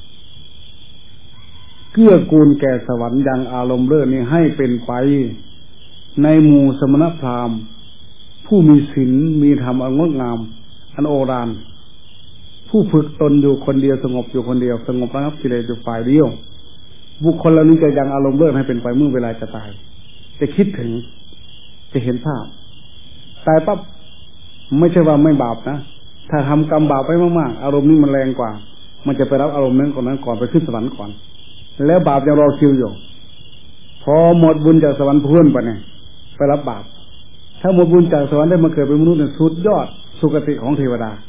A: เกื้อกูลแก่สวรรค์ยังอารมณ์เลิศนี้ให้เป็นไปในหมู่สมณพราหมณ์ผู้มีศีลมีธรรมอันงดงามอันโอฬารผู้ฝึกตนอยู่คนเดียวสงบอยู่คนเดียวสงบระงับกิเลสอยู่ฝ่ายเดียวบุคคลเหล่านี้จะยังอารมณ์เลิศให้เป็นไปเมื่อเวลาจะตายจะคิดถึงจะเห็นภาพตายปั๊บไม่ใช่ว่าไม่บาปนะถ้าทำกรรมบาปไปมากๆอารมณ์นี้มันแรงกว่ามันจะไปรับอารมณ์นั้นก่อนไปขึ้นสวรรค์ก่อนแล้วบาปยังรอคิวอยู่พอหมดบุญจากสวรรค์เพื่อนไปเนี่ยไปรับบาปถ้าหมดบุญจากสวรรค์ได้มาเกิดเป็นมนุษย์เนี่ยสุดยอดสุคติของเทวดา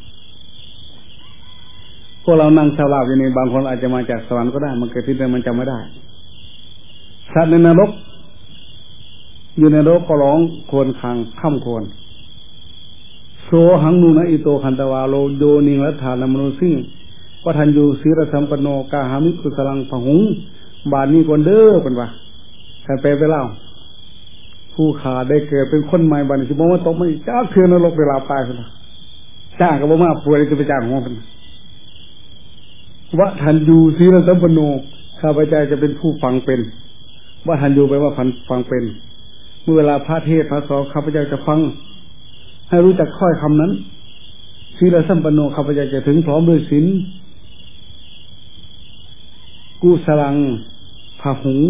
A: พวกเรานั่งชาวลาบอยู่ในบางคนอาจจะมาจากสวรรค์ก็ได้มันเกิดที่ใดมันจำไม่ได้สัตว์ในนรกอยู่ในนรกก็ร้องโครวญครางค่ำโครวญโสหังนูนะอิโตคันตวาโลโยนิรัฏฐานมโนสิงวัฏัญญูศีรสัมปันโนกาหามิกุสลังผหุงบาดนี้คนเด้อเป็นว่าใครไปเล่าผู้ขาได้เกิดเป็นคนใหม่บัดนี้สิบ่ว่าตกมาจ้าเทือนนรกเวลาตายพุ่นน่ะจ้างก็บ่มาป่วยจะไปจ้างของเพิ่นวัฏัญญูศีรสัมปันโนข้าพเจ้าจะเป็นผู้ฟังเป็นวัฏัญญูแปลว่าฟังเป็นเมื่อเวลาพระเทศน์พระสอนข้าพเจ้าจะฟังให้รู้จักค่อยคำนั้นศีลสัมปันโนข้าพเจ้าจะถึงพร้อมด้วยศีลกุศลังผาหุง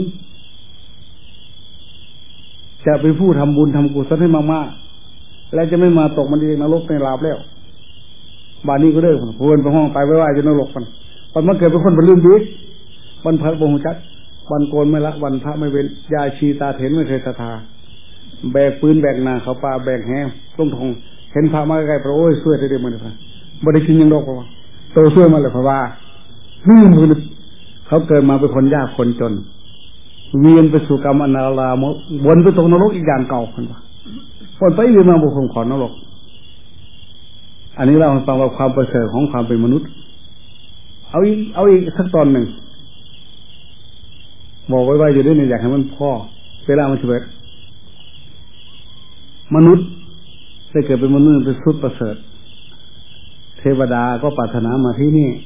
A: จะเป็นผู้ทำบุญทำกุศลให้มากๆและจะไม่มาตกมันเองนรกในลาบแล้วบานนี้ก็เด้อพวนไปห้องไปไว้จนนรกมันมาเกิดเป็นคนบรรลุดีวันพระบงจัดวันโกนไม่ละวันพระไม่เว้นยาชีตาเถนไม่เคยศรัทธาแบกปืนแบกนาเขาป่าแบกแหต้มทองเห็นพระมาใกล้ๆพระโอ้ยช่วยได้มันพระบริกินยังดอกพระโตช่วยมาเลยพระว่าเขาเกิดมาเป็นคนยากคนจนเวียนไปสู่กรรมอนาลามวนไปตกนรกอีกอย่างเก่าคนว่าวนไปเวียนมาบุคคลขอนรกอันนี้เราฟังว่าความประเสริฐของความเป็นมนุษย์เอาอีกสักตอนหนึ่งบอกไว้อยู่ด้วยเนี่ยอยากให้มันพ่อเวลามันเฉลิมมนุษย์ได้เกิดเป็นมนุษย์เป็นสุดประเสริฐเทเทวดาก็ปรารถนามาที่นี่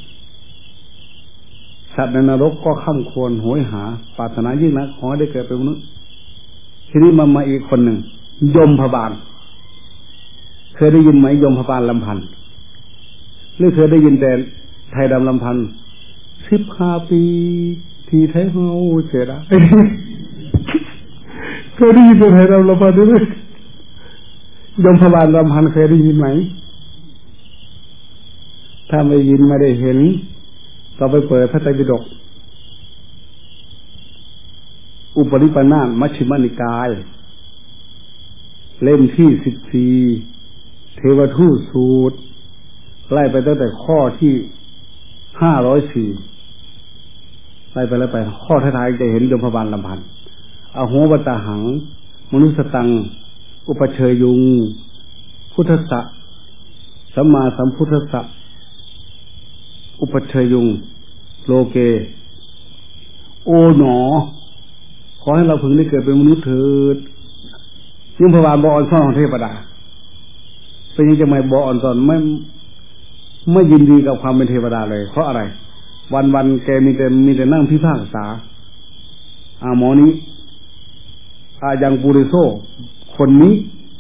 A: สัตว์ในนรกก็ค่ำควรโหยหาปรารถนายิ่งนักขอได้เกิดเป็นมนุษย์ทีนี้มาอีกคนหนึ่งยมพบาลเคยได้ยินไหมยมพบาลลำพันธ์หรือเคยได้ยินแต่ไทยดำลำพันธ์15 ปีที่ไทยเฮาเสียดายเคยได้ยินแต่ไทยดำลำพันธ์ด้วยยมพบาลลำพันธ์เคยได้ยินไหมถ้าไม่ยินไม่ได้เห็นก็ไปเปิดพระไตรปิฎกอุปนิปันธานมัชฌิมนิกายเล่มที่14เทวทูตสูตรไล่ไปตั้งแต่ข้อที่504ไล่ไปแล้วไปข้อท้ายๆจะเห็นยมพบาลลำพันธ์อโหวตาหังมนุสตังอุปเชยยุงพุทธะสัมมาสัมพุทธะอุปเชยยุงโลเกโอ๋หนอขอให้เราพึงได้เกิดเป็นมนุษย์เถิดยิ่งพระบาทบอ่อนซ่อนของเทพดาเป็นยังจะไม่บอ่อนซ่อนไม่ยินดีกับความเป็นเทวดาเลยเพราะอะไรวันแกมีแต่นั่งพิพากษาหมอนี้ยังปุริโซคนนี้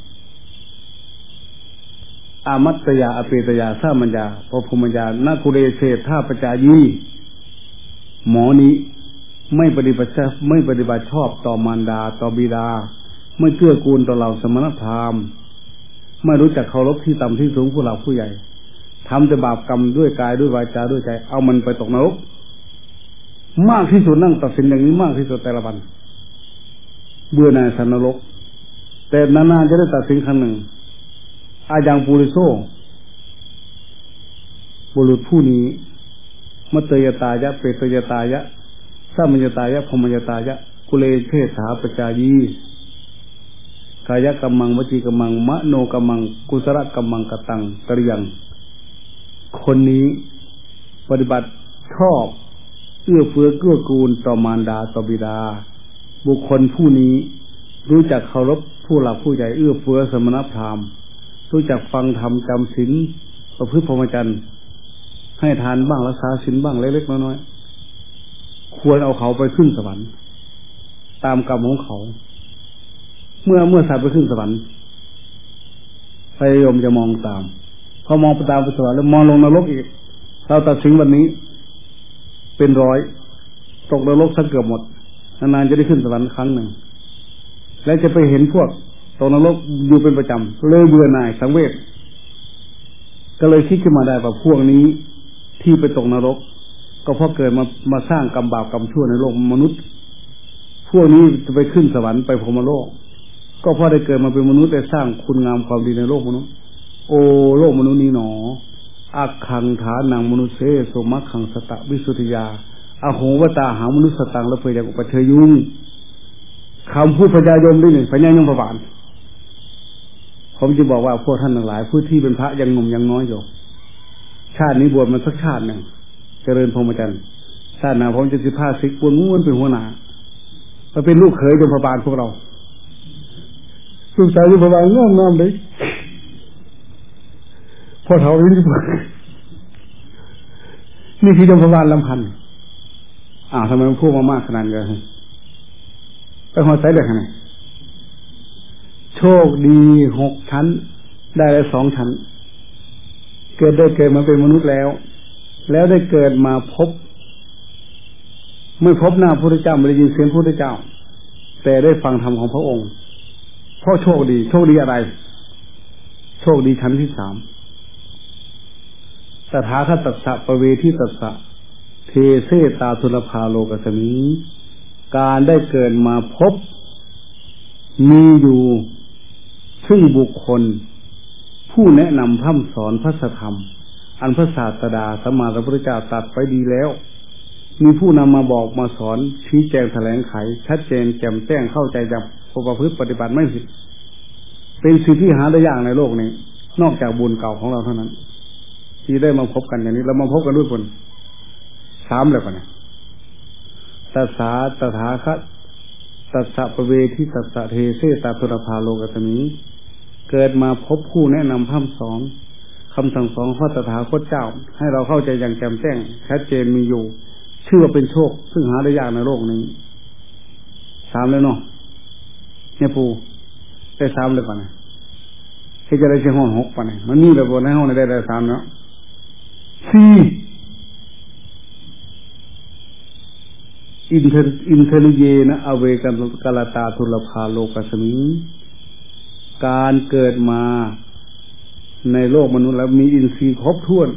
A: อามัตตยาอเปตยาสามัญญาพภูมิญญานาคุเรเศธาปจายีหมอนี้ไม่ปฏิบัติชอบต่อมารดาต่อบิดาไม่เกื้อกูลต่อเราสมณพราหมณ์ไม่รู้จักเคารพที่ต่ำที่สูงผู้หลักผู้ใหญ่ทำแต่บาปกรรมด้วยกายด้วยวาจาด้วยใจเอามันไปตกนรกมากที่สุดนั่งตัดสินอย่างนี้มากที่สุดแต่ละวันเบื่อหน่ายสันนรกแต่นานๆจะได้ตัดสินครั้งหนึ่งยังปุริโซบุรุษผู้นี้มัตเตยตายะเปตยตายะสามัญญตายะพมญตายะกุเลเทสาปจายีกายกัมมังวจีกัมมังมโนกัมมังกุศลกัมมังกตังกริยังคนนี้ปฏิบัติชอบเอื้อเฟื้อเกื้อกูลต่อมารดาต่อบิดาบุคคลผู้นี้รู้จักเคารพผู้หลักผู้ใหญ่เอื้อเฟื้อสมณพราหมณ์รู้จักฟังธรรมจำศีลประพฤติพรหมจรรย์ให้ทานบ้างรักษาศีลบ้างเล็กๆน้อยๆควรเอาเขาไปขึ้นสวรรค์ตามกรรมของเขาเมื่อสัตว์ไปขึ้นสวรรค์พยายามจะมองตามพอมองไปตามไปสวรรค์แล้วมองลงนรกอีกเราตัดสินวันนี้เป็น100ตกนรกทั้งเกือบหมดนานๆจะได้ขึ้นสวรรค์ครั้งหนึ่งและจะไปเห็นพวกตกนรกอยู่เป็นประจำเลยเบื่อหน่ายสังเวชก็เลยคิดขึ้นมาได้ว่าพวกนี้ที่ไปตกนรกก็เพราะเกิดมาสร้างกรรมบาปกรรมชั่วในโลกมนุษย์พวกนี้จะไปขึ้นสวรรค์ไปพรหมโลกก็เพราะได้เกิดมาเป็นมนุษย์ได้สร้างคุณงามความดีในโลกมนุษย์โอโลกมนุษย์นี้หนออักขังฐานังมนุษย์เสสมัคขังสตะวิสุทธิยาอโหวตาหามนุษย์สตังและเพยอุปเชยุงคำพูดพญายมได้หนึ่งพญายมพบาลผมจะบอกว่าพวกท่านทั้งหลายผู้ที่เป็นพระยังหนุ่มยังน้อยอยู่ชาตินี้บวชมาสักชาติหนึ่งเจริญพรหมจรรย์ชาติหน้าผมจะ15 ศิกปวนม้วนเป็นหัวหน้ามาเป็นลูกเขยยมพบาลพวกเราลูกชายยมพบาลงามๆเลยพ่อเฒ่านี่นี่คือยมพบาลลำพันธ์ทำไมมันพูดมากขนาดนี้ไปหัวใจเด็กขนาดโชคดี6 ชั้นได้แล้ว2 ชั้นเกิดมาเป็นมนุษย์แล้วได้เกิดมาพบไม่พบหน้าพระพุทธเจ้าไม่ได้ยินเสียงพระพุทธเจ้าแต่ได้ฟังธรรมของพระองค์เพราะโชคดีอะไรโชคดีชั้นที่3ตถาคตัสสะปเวทิตัสสะเทเสตาทุลภาโลกัสมิการได้เกิดมาพบมีอยู่ซึ่งบุคคลผู้แนะนำพร่ำสอนพระธรรมอันพระศาสดาสัมมาสัมพุทธเจ้าตรัสไว้ดีแล้วมีผู้นำมาบอกมาสอนชี้แจงแถลงไขชัดเจนแจ่มแจ้งเข้าใจจำประพฤติปฏิบัติไม่ผิดเป็นสิ่งที่หาได้ยากในโลกนี้นอกจากบุญเก่าของเราเท่านั้นที่ได้มาพบกันอย่างนี้เรามาพบกันด้วยผล3แล้วกันนะตัสสะตถาคตัสสะปเวทิตัสสะเทเสตาทุลภาโลกัสมิเกิดมาพบผู้แนะนำพร่ำสอนคำสั่งสอนของพระตถาคตเจ้าให้เราเข้าใจอย่างแจ่มแจ้งชัดเจนมีอยู่ชื่อว่าเป็นโชคซึ่งหาได้ยากในโลกนี้3แล้วเนาะเนี่ยปูได้3เลยป่ะเนี่ยที่จะได้เชียงห้อง6ป่ะเนี่ยมันมีแบบบนในห้องได้3เนาะ4อินเทลิเยนะอเวกัลตาทุลภาโลกัสมิงการเกิดมาในโลกมนุษย์แล้วมีอินทรีย์ครบถ้วน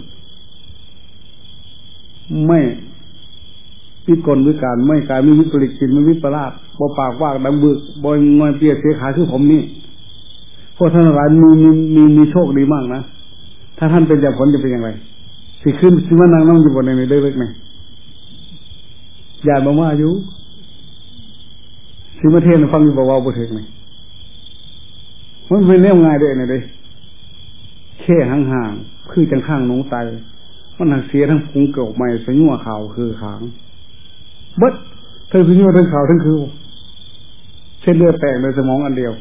A: ไม่วิกลวิการไม่กายไม่วิปริตจิตไม่วิปลาสบ่ปากว่างดังบึกบ่งอยเปียกเสียขาคือผมนี่พวกท่านหลายมีโชคดีมากนะถ้าท่านเป็นอย่างผลจะเป็นอย่างไรสิขึ้นสิมานั่งอยู่บนในเล็กๆนี่ญาติมาอยู่สิมาเทศน์ฟังอยู่บ่าวบ่ถึงนี่มันเป็นเรื่องง่ายเด้นี่เด้แค่ห่างๆคือจังข้างน้องไตมันหักเสียทั้งพุงเก่าใหม่ใส่งัวขาวคือขางเบิดเธอคืองัวทั้งขาวทั้งคือเส้นเลือดแตกในสมองอันเดียว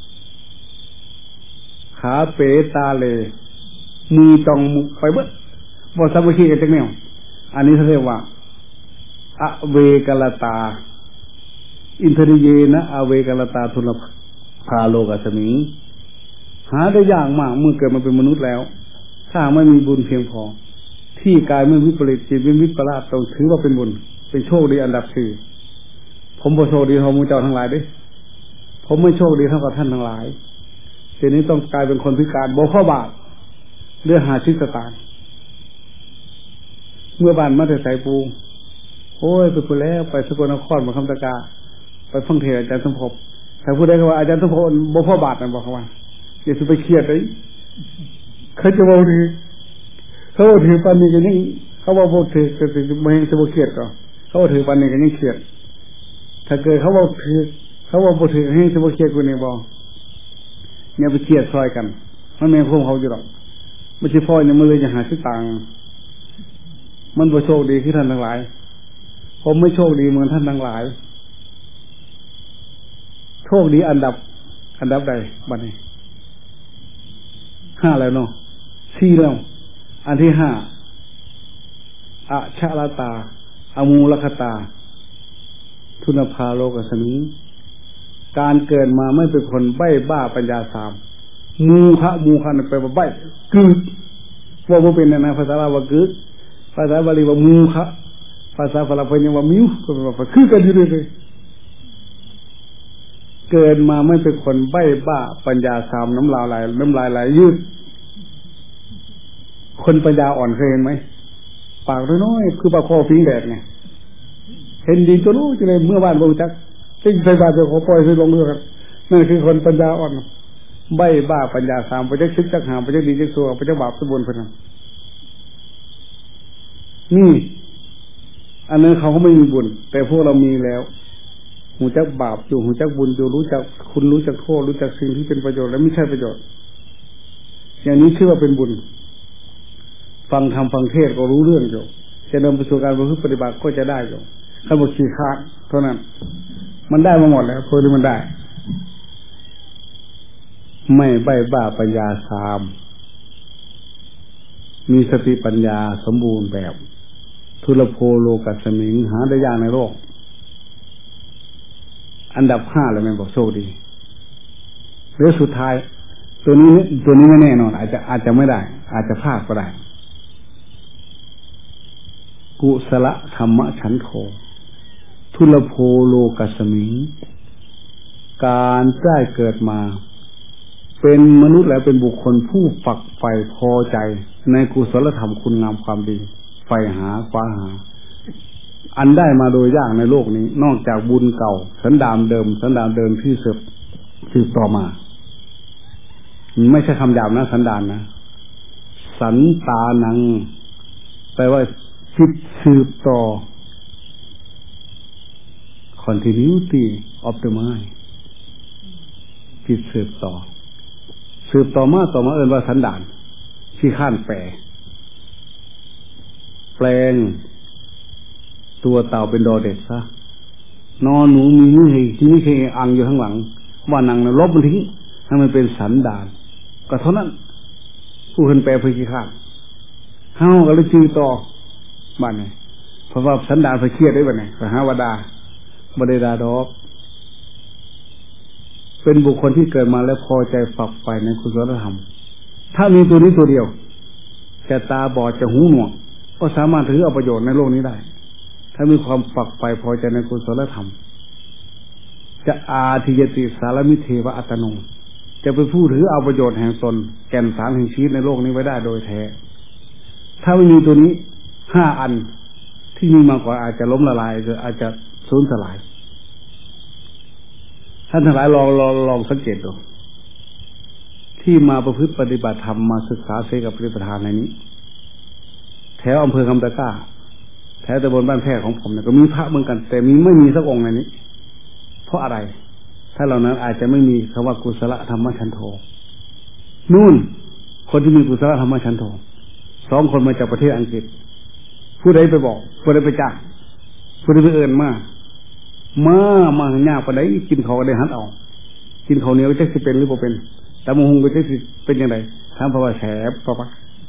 A: ขาเป๋ตาเลมือจองมุกไปเบิดบ่สามัคคีกันจังแนวอันนี้เขาเรียกว่าอเวกัลตาอินทริเยนะอเวกัลตาทุลภาโลกัสมิงหาได้ยากมากเมื่อเกิดมาเป็นมนุษย์แล้วถ้าไม่มีบุญเพียงพอที่กายไม่วิปริตจิตไม่วิปลาสต้องถือว่าเป็นบุญเป็นโชคดีอันดับ4ผมบ่โชคดีเท่าหมู่เจ้าทั้งหลายเด้ผมไม่โชคดีเท่ากับท่านทั้งหลายทีนี้ต้องกลายเป็นคนพิการบ่พอบาทเรื่องหาชิสตางค์เมื่อบ้านมาแต่ใส่ปูโอ้ยไปพูดแล้วไปสกลนครมาคำตะกาไปฟังเทศอาจารย์สมภพถ้าพูดได้ก็ว่าอาจารย์สมภพบ่พอบาทนะบอกเขาว่าอย่าไปเครียดเลยเขาจะบอกถือเขาบอกถือปานนี้ก็ยังเขาบอกบอกถือแต่ไม่ให้จะบอกเครียดก็เขาบอกถือปานนี้ก็ยังเครียดถ้าเกิดเขาบอกถือเขาบอกบอกถือให้จะบอกเครียดกูเนี่ยบอกเนี่ยไปเครียดซอยกันมันไม่คุ้มเขาอยู่หรอกไม่ใช่พ่อเนี่ยมันเลยจะหาซื้อตังค์มันบ่โชคดีที่ท่านทั้งหลายผมไม่โชคดีเหมือนท่านทั้งหลายโชคดีอันดับใดบัดนี้5แล้วเนาะ4แล้วอันที่5อะชะลตาอมูลคตาทุนภาโลกัสมิงการเกิดมาไม่เป็นคนใบ้บ้าปัญญา3มูคะนั่นแปลว่าใบ้กึกว่าบ่เป็นนะภาษาลาวว่ากึกภาษาบาลีว่ามูคะภาษาฝรั่งเป็นว่ามิวก็ว่าคือกันอยู่เลยเกิดมาไม่เป็นคนใบ้บ้าปัญญา3น้ำลายไหลยืดคนปัญญาอ่อนเคยเห็นไหมปากน้อยๆคือปากคอฟิงแดดไงเห็นดีตัวรู้จังเลยเมื่อวานบ่จักสิ่งใส่บาตรจะขอปล่อยให้ลงเรือกันนั่นคือคนปัญญาอ่อนใบ้บ้าปัญญา3ไปจักซึกจักหามไปจักดีจักชั่วไปจักบาปจักบุญเพิ่นนี่อันนั้นเขาก็ไม่มีบุญแต่พวกเรามีแล้วหูจักบาปอยู่หูจักบุญอยู่รู้จักคุณรู้จักโทษรู้จักสิ่งที่เป็นประโยชน์และไม่ใช่ประโยชน์อย่างนี้ชื่อว่าเป็นบุญฟังธรรมฟังเทศก็รู้เรื่องอยู่จะนำไปสู่การประพฤติปฏิบัติก็จะได้อยู่ถ้าบอกขี้คร้านเท่านั้นมันได้มาหมดแล้วคนที่มันได้ไม่ใบ้บ้าปัญญา3มีสติปัญญาสมบูรณ์แบบทุลโภโลกัสมิงหาได้ยากในโลกอันดับ5เลยแม่บอกโชคดีหรือสุดท้ายตัวนี้ไม่แน่นอนอาจจะไม่ได้อาจจะพลาดก็ได้กุศลธรรมฉันโธทุลโภโลกัสมิงการได้เกิดมาเป็นมนุษย์แล้วเป็นบุคคลผู้ฝักใฝ่พอใจในกุศลธรรมคุณงามความดีใฝ่หาคว้าหาอันได้มาโดยยากในโลกนี้นอกจากบุญเก่าสันดานเดิมที่สืบต่อมาไม่ใช่คำหยาบนะสันดานนะสันตานังแปลว่าจิตสืบต่อ continuity of the mind จิตสืบต่อมาเอิ้นว่าสันดานที่ข้านแปลงตัวเต่าเป็นดอเด็กซะนอนหนูมีนี่เคอังอยู่ข้างหลังว่านังลบมันทิ้งให้มันเป็นสันดานก็เท่านั้นผู้คนแปลพื้นที่ข้างเฮาก็เลยจื้อต่อบ้านไหนเพราะว่าสันดานเครียดได้บ้านไหนพระหาวดาบริดาดอกเป็นบุคคลที่เกิดมาแล้วพอใจฝักใฝ่ในกุศลธรรมถ้ามีตัวนี้ตัวเดียวจะตาบอดจะหูหนวกก็สามารถถือเอาประโยชน์ในโลกนี้ได้ถ้ามีความฝักใฝ่พอใจในกุศลธรรมจะอาทิยติสารมิเทวะอัตโนจะเป็นผู้ถือเอาประโยชน์แห่งตนแก่นสารแห่งชีวิตในโลกนี้ไว้ได้โดยแท้ถ้าไม่มีตัวนี้5 อันที่มีมาก่อนอาจจะล้มละลายหรืออาจจะสูญสลายท่านทั้งหลายลองสังเกตดูที่มาประพฤติปฏิบัติธรรมมาศึกษาเสกปฏิปทานในนี้แถวอำเภอคำตะกร้าแถวตำบลบ้านแพรกของผมเนี่ยก็มีพระเหมือนกันแต่ไม่มีสักองค์ในนี้เพราะอะไรถ้าเหล่านั้นอาจจะไม่มีคำว่ากุศลธรรมชันโทนู่นคนที่มีกุศลธรรมชันโท2 คนมาจากประเทศอังกฤษผู้ใดไปบอกผู้ใดไปจ้างผู้ใดไปเอิ้นมาหน้าปานใดกินเขาก็ได้หัดเอากินข้าวเหนียวจะสิเป็นหรือบ่เป็นแต่มะฮุงก็จะสิเป็นจังได๋ถามเพราะว่าแสบเพราะว่า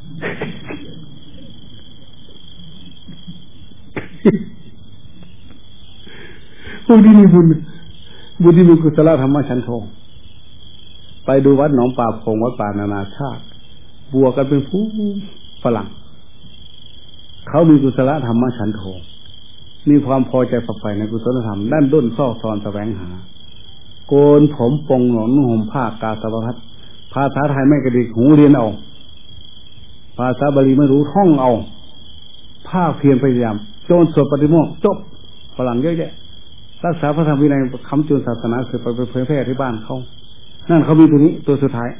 A: ผู้ที่มีบุญที่มีกุศลธรรมชั้นโทไปดูวัดหนองป่าพงวัดป่านานาชาติบวกกันเป็นผู้ฝรั่งเขามีกุศลธรรมชั้นโทมีความพอใจฝักใฝ่ในกุศลธรรมด้านด้นซอกซอนแสวงหาโกนผมปงหนอนนุ่งห่มผ้ากาสาวพัดภาษาไทยไม่กระดิกหูเรียนเอาภาษาบาลีไม่รู้ท่องเอาภาคเพียรพยายามโจรสวดปฏิโมกข์จบฝรั่งเยอะแยะรักษาพระธรรมวินัยคำจุนศาสนาคือไปเผยแพร่ที่บ้านเขานั่นเขามีตัวนี้ตัวสุดท้าย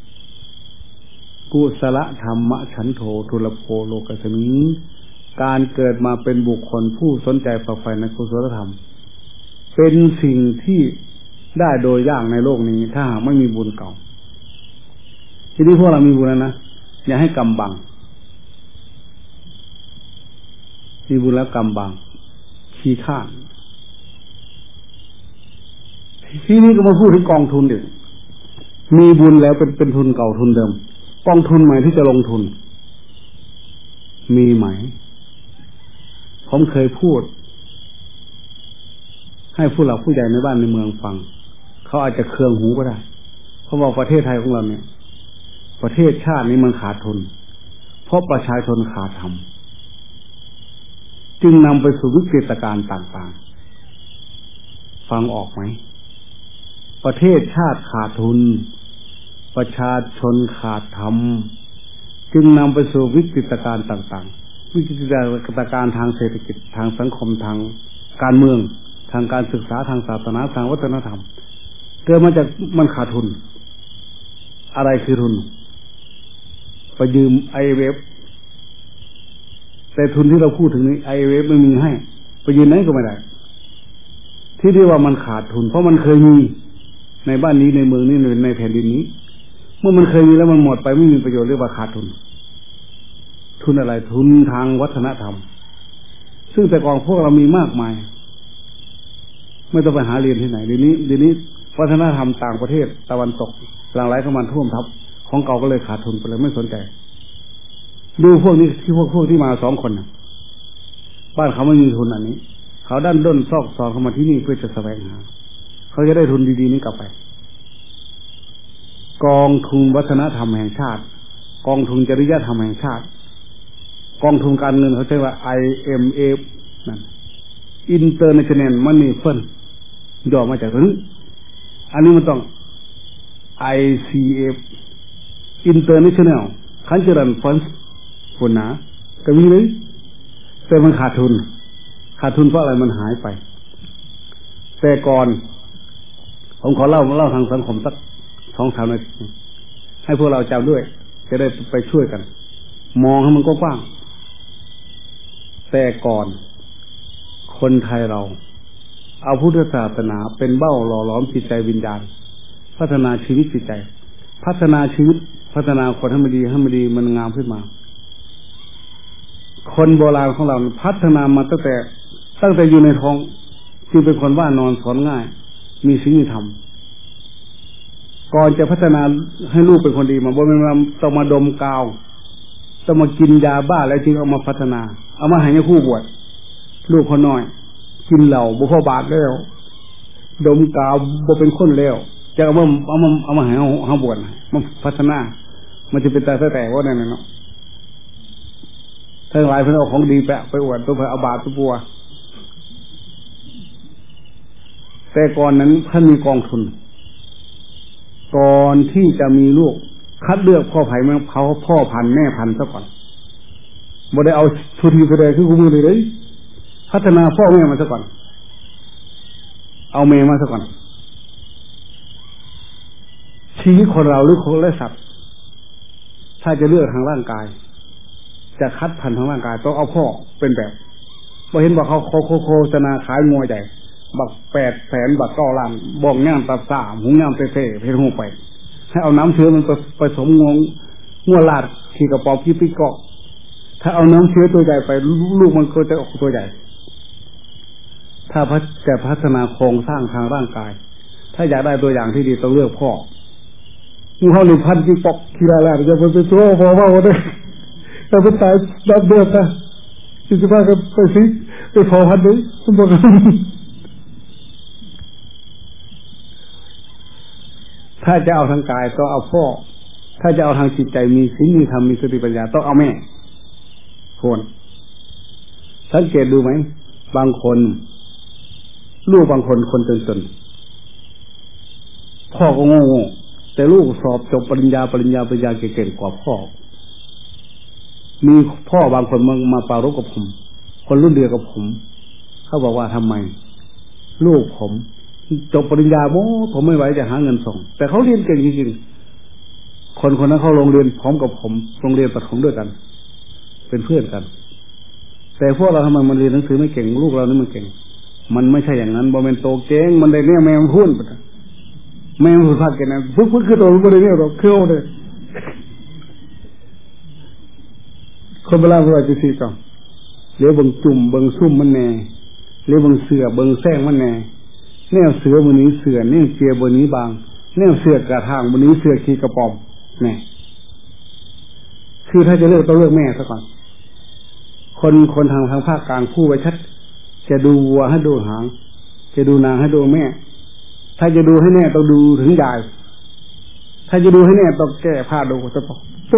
A: กุศลธรรมฉันโททุลโภโลกัสมิงการเกิดมาเป็นบุคคลผู้สนใจฝักใฝ่ในกุศลธรรมเป็นสิ่งที่ได้โดยยากในโลกนี้ถ้าหากไม่มีบุญเก่าทีนี้พวกเรามีบุญแล้วนะอย่าให้กำบังมีบุญแล้วกำบังขี้ข้านทีนี้ก็มาพูดถึงกองทุนดิมีบุญแล้วเป็นทุนเก่าทุนเดิมกองทุนใหม่ที่จะลงทุนมีไหมผมเคยพูดให้ผู้หลักผู้ใหญ่ในบ้านในเมืองฟังเขาอาจจะเคืองหูก็ได้เพราะว่าประเทศไทยของเราเนี่ยประเทศชาตินี้มันขาดทุนเพราะประชาชนขาดธรรมจึงนำไปสู่วิกฤตการณ์ต่างๆฟังออกไหมประเทศชาติขาดทุนประชาชนขาดธรรมจึงนำไปสู่วิกฤตการณ์ต่างๆวิกฤตการณ์ทางเศรษฐกิจทางสังคมทางการเมืองทางการศึกษาทางศาสนาทางวัฒนธรรมเกิดมาจากมันขาดทุนอะไรคือทุนไปยืม IMF แต่ทุนที่เราพูดถึงนี้ IMF ไม่มีให้ไปยืมไหนก็ไม่ได้ที่เรียกว่ามันขาดทุนเพราะมันเคยมีในบ้านนี้ในเมืองนี้ในแผ่นดินนี้เมื่อมันเคยมีแล้วมันหมดไปไม่มีประโยชน์เรียกว่าขาดทุนทุนอะไรทุนทางวัฒนธรรมซึ่งแต่ก่อนพวกเรามีมากมายไม่ต้องไปหาเรียนที่ไหนเดี๋ยวนี้วัฒนธรรมต่างประเทศตะวันตกหลั่งไหลเข้ามาท่วมทับของเก่าก็เลยขาดทุนไปเลยไม่สนใจดูพวกนี้ที่พวกที่มา2 คนบ้านเขาไม่มีทุนอันนี้เขาด้านด้นซอกซอนเข้ามาที่นี่เพื่อจะแสวงหาเขาจะได้ทุนดีๆนี้กลับไปกองทุนวัฒนธรรมแห่งชาติกองทุนจริยธรรมแห่งชาติกองทุนการเงินเขาใช้ว่า IMF นั่น International Money Fund ย่อมาจากนี้อันนี้มันต้อง ICF International Cultural Fund คนหนาก็มีเลยแต่มันขาดทุนเพราะอะไรมันหายไปแต่ก่อนผมขอเล่าทางสังคมสัก2-3 นาทีให้พวกเราจำด้วยจะได้ไปช่วยกันมองให้มันกว้างแต่ก่อนคนไทยเราเอาพุทธศาสนาเป็นเบ้าหล่อหลอมจิตใจวิญญาณพัฒนาชีวิตจิตใจพัฒนาชีวิตพัฒนาคนให้มันดีมันงามขึ้นมาคนโบราณของเราพัฒนามาตั้งแต่อยู่ในท้องจึงเป็นคนว่านอนสอนง่ายมีศีลมีธรรมก่อนจะพัฒนาให้ลูกเป็นคนดีมาบ่แม่นต้องมาดมกาวต้องมากินยาบ้าแล้วจึงเอามาพัฒนาเอามาให้คู่บวชลูกเขาน้อยกินเหล้าบ่พอบาทแล้วดมกาวบ่เป็นคนแล้วจะเอามาให้เฮาบวชมันพัฒนามันจะเป็นแต่ว่านั่นน่ะเนาะทั้งหลายเพิ่นเอาของดีไปอวดตัวเพิ่นเอาบาตรปัวแต่ก่อนนั้นท่านมีกองทุนก่อนที่จะมีลูกคัดเลือกพ่อไผ่แม่เขาพ่อพันธุ์แม่พันธุ์ซะก่อนบ่ได้เอาทุนไปเลยคือกูมือเลยพัฒนาพ่อแม่มาซะก่อนเอาแม่มาซะก่อนชีวิตคนเราหรือคนและสัตว์ถ้าจะเลือกทางร่างกายจะคัดพันธุ์ทางร่างกายต้องเอาพ่อเป็นแบบพอเห็นว่าเขาโฆษณาขายงัวใหญ่บัก800,000 บัก9 ล้านบ่องย่างตัด3หุงย่างเฟ่เพชรหูไปให้เอาน้ำเชื้อมันผสมงัวลาดขี่กระป๋องพี่ปิ๊กเกาะถ้าเอาน้ำเชื้อตัวใหญ่ไปลูกมันก็จะออกตัวใหญ่ถ้าจะพัฒนาโครงสร้างทางร่างกายถ้าอยากได้ตัวอย่างที่ดีต้องเลือกพ่องูเห่าหรือพันที่ปอกขี้ลาลาจะเป็นตัวพอว่าได้แต่เป็นตายรับเดือดนะที่จะมากันไปซิไปพอพันนี้ต้องบอกถ้าจะเอาทางกายต้องเอาพ่อถ้าจะเอาทางจิตใจมีศีลมีธรรมมีสติปัญญาต้องเอาแม่คนสังเกตดูไหมบางคนลูกบางคนจนพ่อก็โง่แต่ลูกสอบจบปริญญาเก่งกว่าพ่อมีพ่อบางคนมาปรารภกับผมคนรุ่นเดียวกับผมเขาบอกว่าทำไมลูกผมจบปริญญาผมไม่ไหวจะหาเงินส่งแต่เขาเรียนเก่งจริงๆคนนั้นเขาโรงเรียนพร้อมกับผมโรงเรียนประถมด้วยกันเป็นเพื่อนกันแต่พวกเราทำไมมันเรียนหนังสือไม่เก่งลูกเรานี่มันเก่งมันไม่ใช่อย่างนั้นบ่เป็นโตเก่งมันได้เนี่ยแม่มันพูดแม่มันพูดพลาดกันนะพึกคือโตบ่ได้เนี่ยหรอกคือเอาเลยคนโบราณว่าจะสิต้องเลี้ยวเบิ่งจุ่มเบิ่งซุ่มมันแน่เลี้ยวเบิ่งเสือเบิ่งแซงมันแน่แนวเสือมื้อนี้เสือแนวเจียบ่นี้บางแนวเสือกระทางมื้อนี้เสือขี้กระป๋อมแน่คือถ้าจะเลือกต้องเลือกแม่ซะก่อนคนทางภาคกลางพูดไว้ชัดจะดูวัวให้ดูหางจะดูนางให้ดูแม่ถ้าจะดูให้แน่ต้องดูถึงยายถ้าจะดูให้แน่ต้องแก้ผ้าดูจะพอโต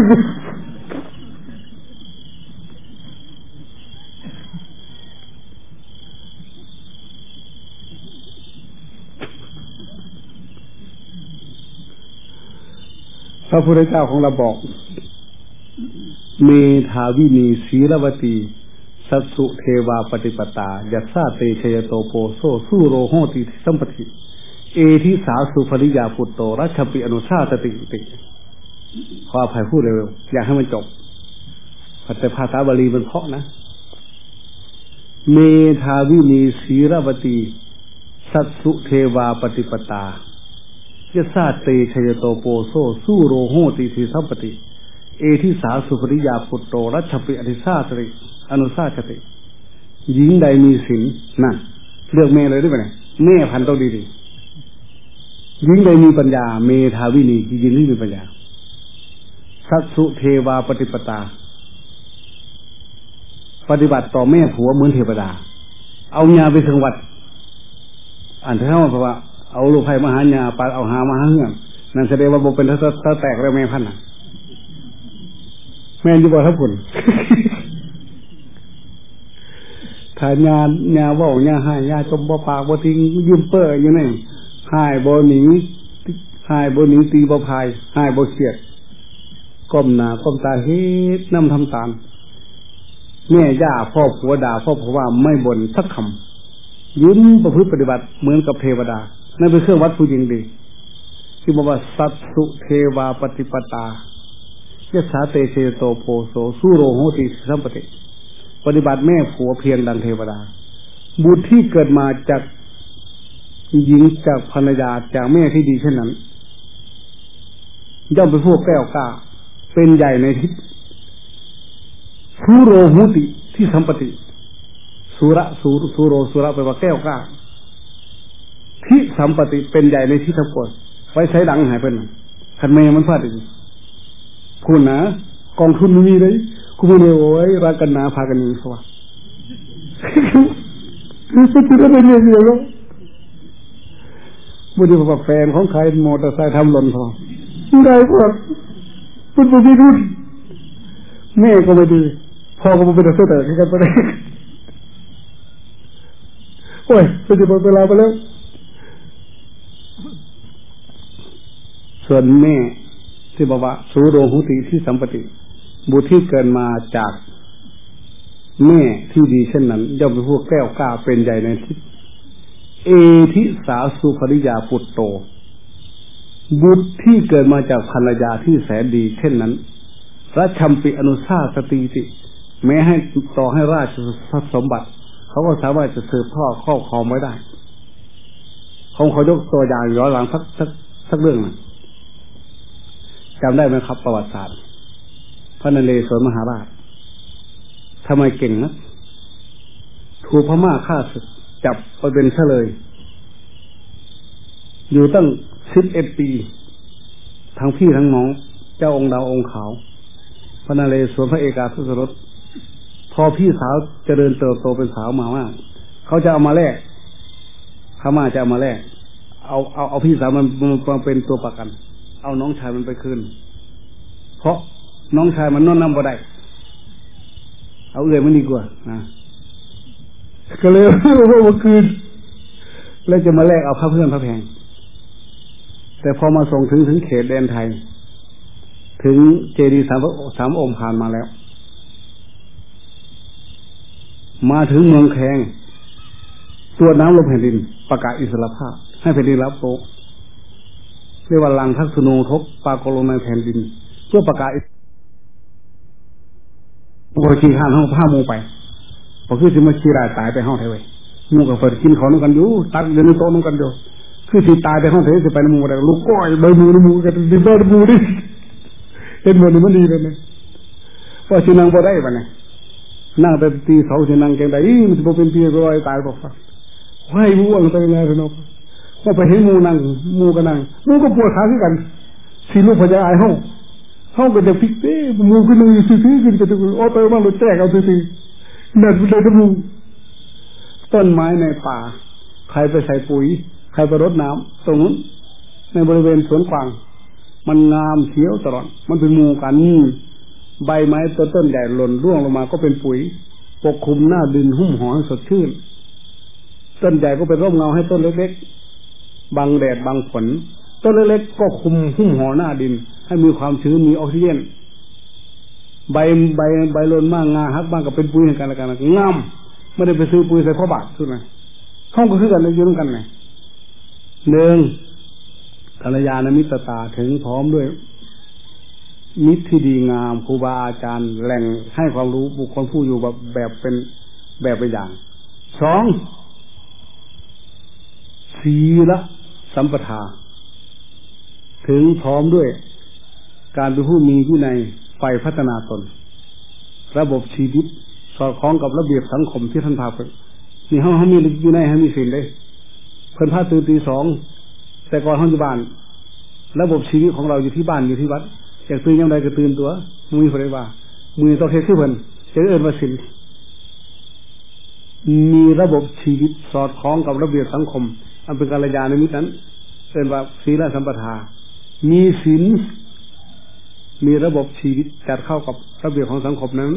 A: พระพุทธเจ้าของเราบอกเมธาวินีศีลวตีสัสสุเทวาปฏิปตายัสสาเตชยโตโปโซสู้โรโหติสัมปติเอทิสาสุภริยาพุตโตรัชปิอนุชาตติขออภัยพูดเร็วๆอยากให้มันจบแต่ภาษาบาลีมันเพาะนะเมธาวินีศีลวตีสัสสุเทวาปฏิปตายัสสาเตชยโตโปโซสู้โรโหติสัมปติเอทิสาสุภริยาพุตโตรัชปิอนุชาตติอนุชาติหญิงใดมีศีลนั่นเลือกแม่เลยได้ไหมแม่พันต้องดีๆหญิงใดมีปัญญาเมธาวินีหญิงที่มีปัญญาสัสสุเทวาปฏิปตาปฏิบัติต่อแม่ผัวเหมือนเทวดาเอาญาไปถึงวัดอ่านเท่าเพราะว่าเอาลูกไผ่มาหาญาปาเอาหามาหาเงื่อนนั่นแสดงว่าบ่เป็นถ้าแตกแล้วแม่พันน่ะแม่นอยู่บ่ทับผลถ้าญาเว้าญาให้ญาจมบ่ปากบ่ทิ้งยืมเป้ออยู่นี่ให้บ่หนีตีบ่พายให้บ่เครียดก้มหน้าก้มตาเฮ็ดนำทำตามแม่ย่าพ่อผัวด่าพ่อผัวว่าไม่บ่นสักคำยิ้มประพฤติปฏิบัติเหมือนกับเทวดานั่นเป็นเครื่องวัดผู้หญิงดีที่บอกว่าสัตสุเทวาปฏิปตายัสสาเตเชโตโพโสสู้โรโหติสัมปติปฏิบัติแม่ผัวเพียงดังเทวดาบุตรที่เกิดมาจากหญิงจากภรรยาจากแม่ที่ดีเช่นนั้นย่อมเป็นพวกแก้วกล้าเป็นใหญ่ในทิศสู้โรโหติที่สัมปติสุโรสุระแปลว่าแก้วกล้าที่สัมปติเป็นใหญ่ในที่ทั้งปวงไว้ใช้ดังหายเป็นคันเมย์มันพลาดอีกคุณนะกองทุนมีเลยคุณไม่ได้โอ้ยรักกันนะพากันยิงสวะคือสุดที่ได้เรียนเดียวแล้วบุญกับแฟนของใครมอเตอร์ไซค์ทำหล่นพอได้พอคุณบุญรุ่นแม่ก็ไม่ดีพ่อก็ไม่เป็นเสื้อแต่ที่กันไปเลยโอ้ยเป็นจะหมดเวลาไปแล้วส่วนแม่ที่บอกว่าสูโรหุติที่สัมปติบุตรที่เกิดมาจากแม่ที่ดีเช่นนั้นย่อมเป็นผู้แก้วกล้าเป็นใหญ่ในทิศเอทิสาสุภริยาปุตโตบุตรที่เกิดมาจากภรรยาที่แสนดีเช่นนั้นรัชัมปิอนุชาสติติแม้ให้ต่อให้ราชสมบัติเขาก็สามารถจะสืบทอดครอบครองไว้ได้เขายกตัวอย่างย้อนหลังสักเรื่องนึงจำได้ไหมครับประวัติศาสตร์พระนเรศวรมหาราชทำไมเก่งนะถูกพม่าฆ่าศึกจับไปเป็นเฉลยอยู่ตั้ง11 ปีทั้งพี่ทั้งน้องเจ้าองค์ดาวองค์ขาวพระนเรศวรพระเอกาทศรสพอพี่สาวเจริญเติบโตเป็นสาวมามากเขาจะเอามาแลกพม่าจะเอามาแลกเอาพี่สาวมันเป็นตัวประกันเอาน้องชายมันไปคืนเพราะน้องชายมันนอนน้ำบ่ได้เอาเอื่อยมันดีกว่านะก็เลยเอาคืนแล้วจะมาแลกเอาพระเพื่อนพระแพงแต่พอมาส่งถึงเขตแดนไทยถึงเจดีย์สามองค์ผ่านมาแล้วมาถึงเมืองแขงตัวน้ำลมแผ่นดินประกาศอิสรภาพให้แผ่นดินรับโตเรียกว่าลังทักษณูทกปรากฏลงในแผ่นดินเพื่อประกาศโอ้ยขี้ข้านห้องผ้ามูไปพอคือสิมาขี้รายตายไปห้องไทยไว้มูกับเฟิร์กินของนุ่งกันอยู่ตักเดินโต๊ะนุ่งกันอยู่คือสิตายไปห้องไทยจะไปในมูอะไรลูกก้อยใบมูในมูกันดิบได้มูดิเห็นเหมือนมันดีเลยนะว่าชินังบ่ได้ปะเนี่ยนั่งแต่ตีเสาชินังแกงได้มันจะเป็นปีร้อยตายบอกว่าให้มูอังตัวยังไงสนุกว่าไปเห็นมูนั่งมูก็นั่งมูก็ปวดขาขึ้นกันสีลูกพญาไอ้ห้องก็จะพลิกเต้มูก็นั่งอยู่ซื่อๆกันก็จะโอ้เตอร์มาหลุดแจกเอาซื่อๆนั่นเลยทั้งมูต้นไม้ในป่าใครไปใส่ปุ๋ยใครไปรดน้ำตรงนั้นในบริเวณสวนกวางมันงามเขียวตลอดมันเป็นมูกันใบไม้ต้นใหญ่หล่นร่วงลงมาก็เป็นปุ๋ยปกคลุมหน้าดินหุ้มห่อให้สดชื่นต้นใหญ่ก็เป็นร่มเงาให้ต้นเล็กๆบังแดดบังฝนต้นเล็กๆก็คุมหุ้มห่อหน้าดินให้มีความชื้นมีออกซิเจนใบหล่นมากงาฮักบ้างก็เป็นปุ๋ยให้กันและกันงามไม่ได้ไปซื้อปุ๋ยใส่พ่อบาททุกนะห้องก็คือกันเลยยืนกันไงหนึ่งกัลยาณมิตรตาถึงพร้อมด้วยมิตรที่ดีงามครูบาอาจารย์แหล่งให้ความรู้บุคคลผู้อยู่แบบเป็นอย่างสองศีลสัมปทาถึงพร้อมด้วยการเป็นผู้มีวินัยใฝ่พัฒนาตนระบบชีวิตสอดคล้องกับระเบียบสังคมที่ท่านพาไปนี่เขามีวินัยให้มีศีลได้เพิ่นพาตื่นตี 2แต่ก่อนห้องอยู่บ้านระบบชีวิตของเราอยู่ที่บ้านอยู่ที่วัดอยากตื่นยังไงก็ตื่นตัวมือพอได้ว่ามือต้องเทขึ้นเพิ่นจะเอิ้นว่าศีลมีระบบชีวิตสอดคล้องกับระเบียบสังคมอันเป็นกัลยาณมิตรนั้นเรียกว่าศีลสัมปทามีศีลมีระบบชีวิตจัดเข้ากับระเบียบของสังคมนั้น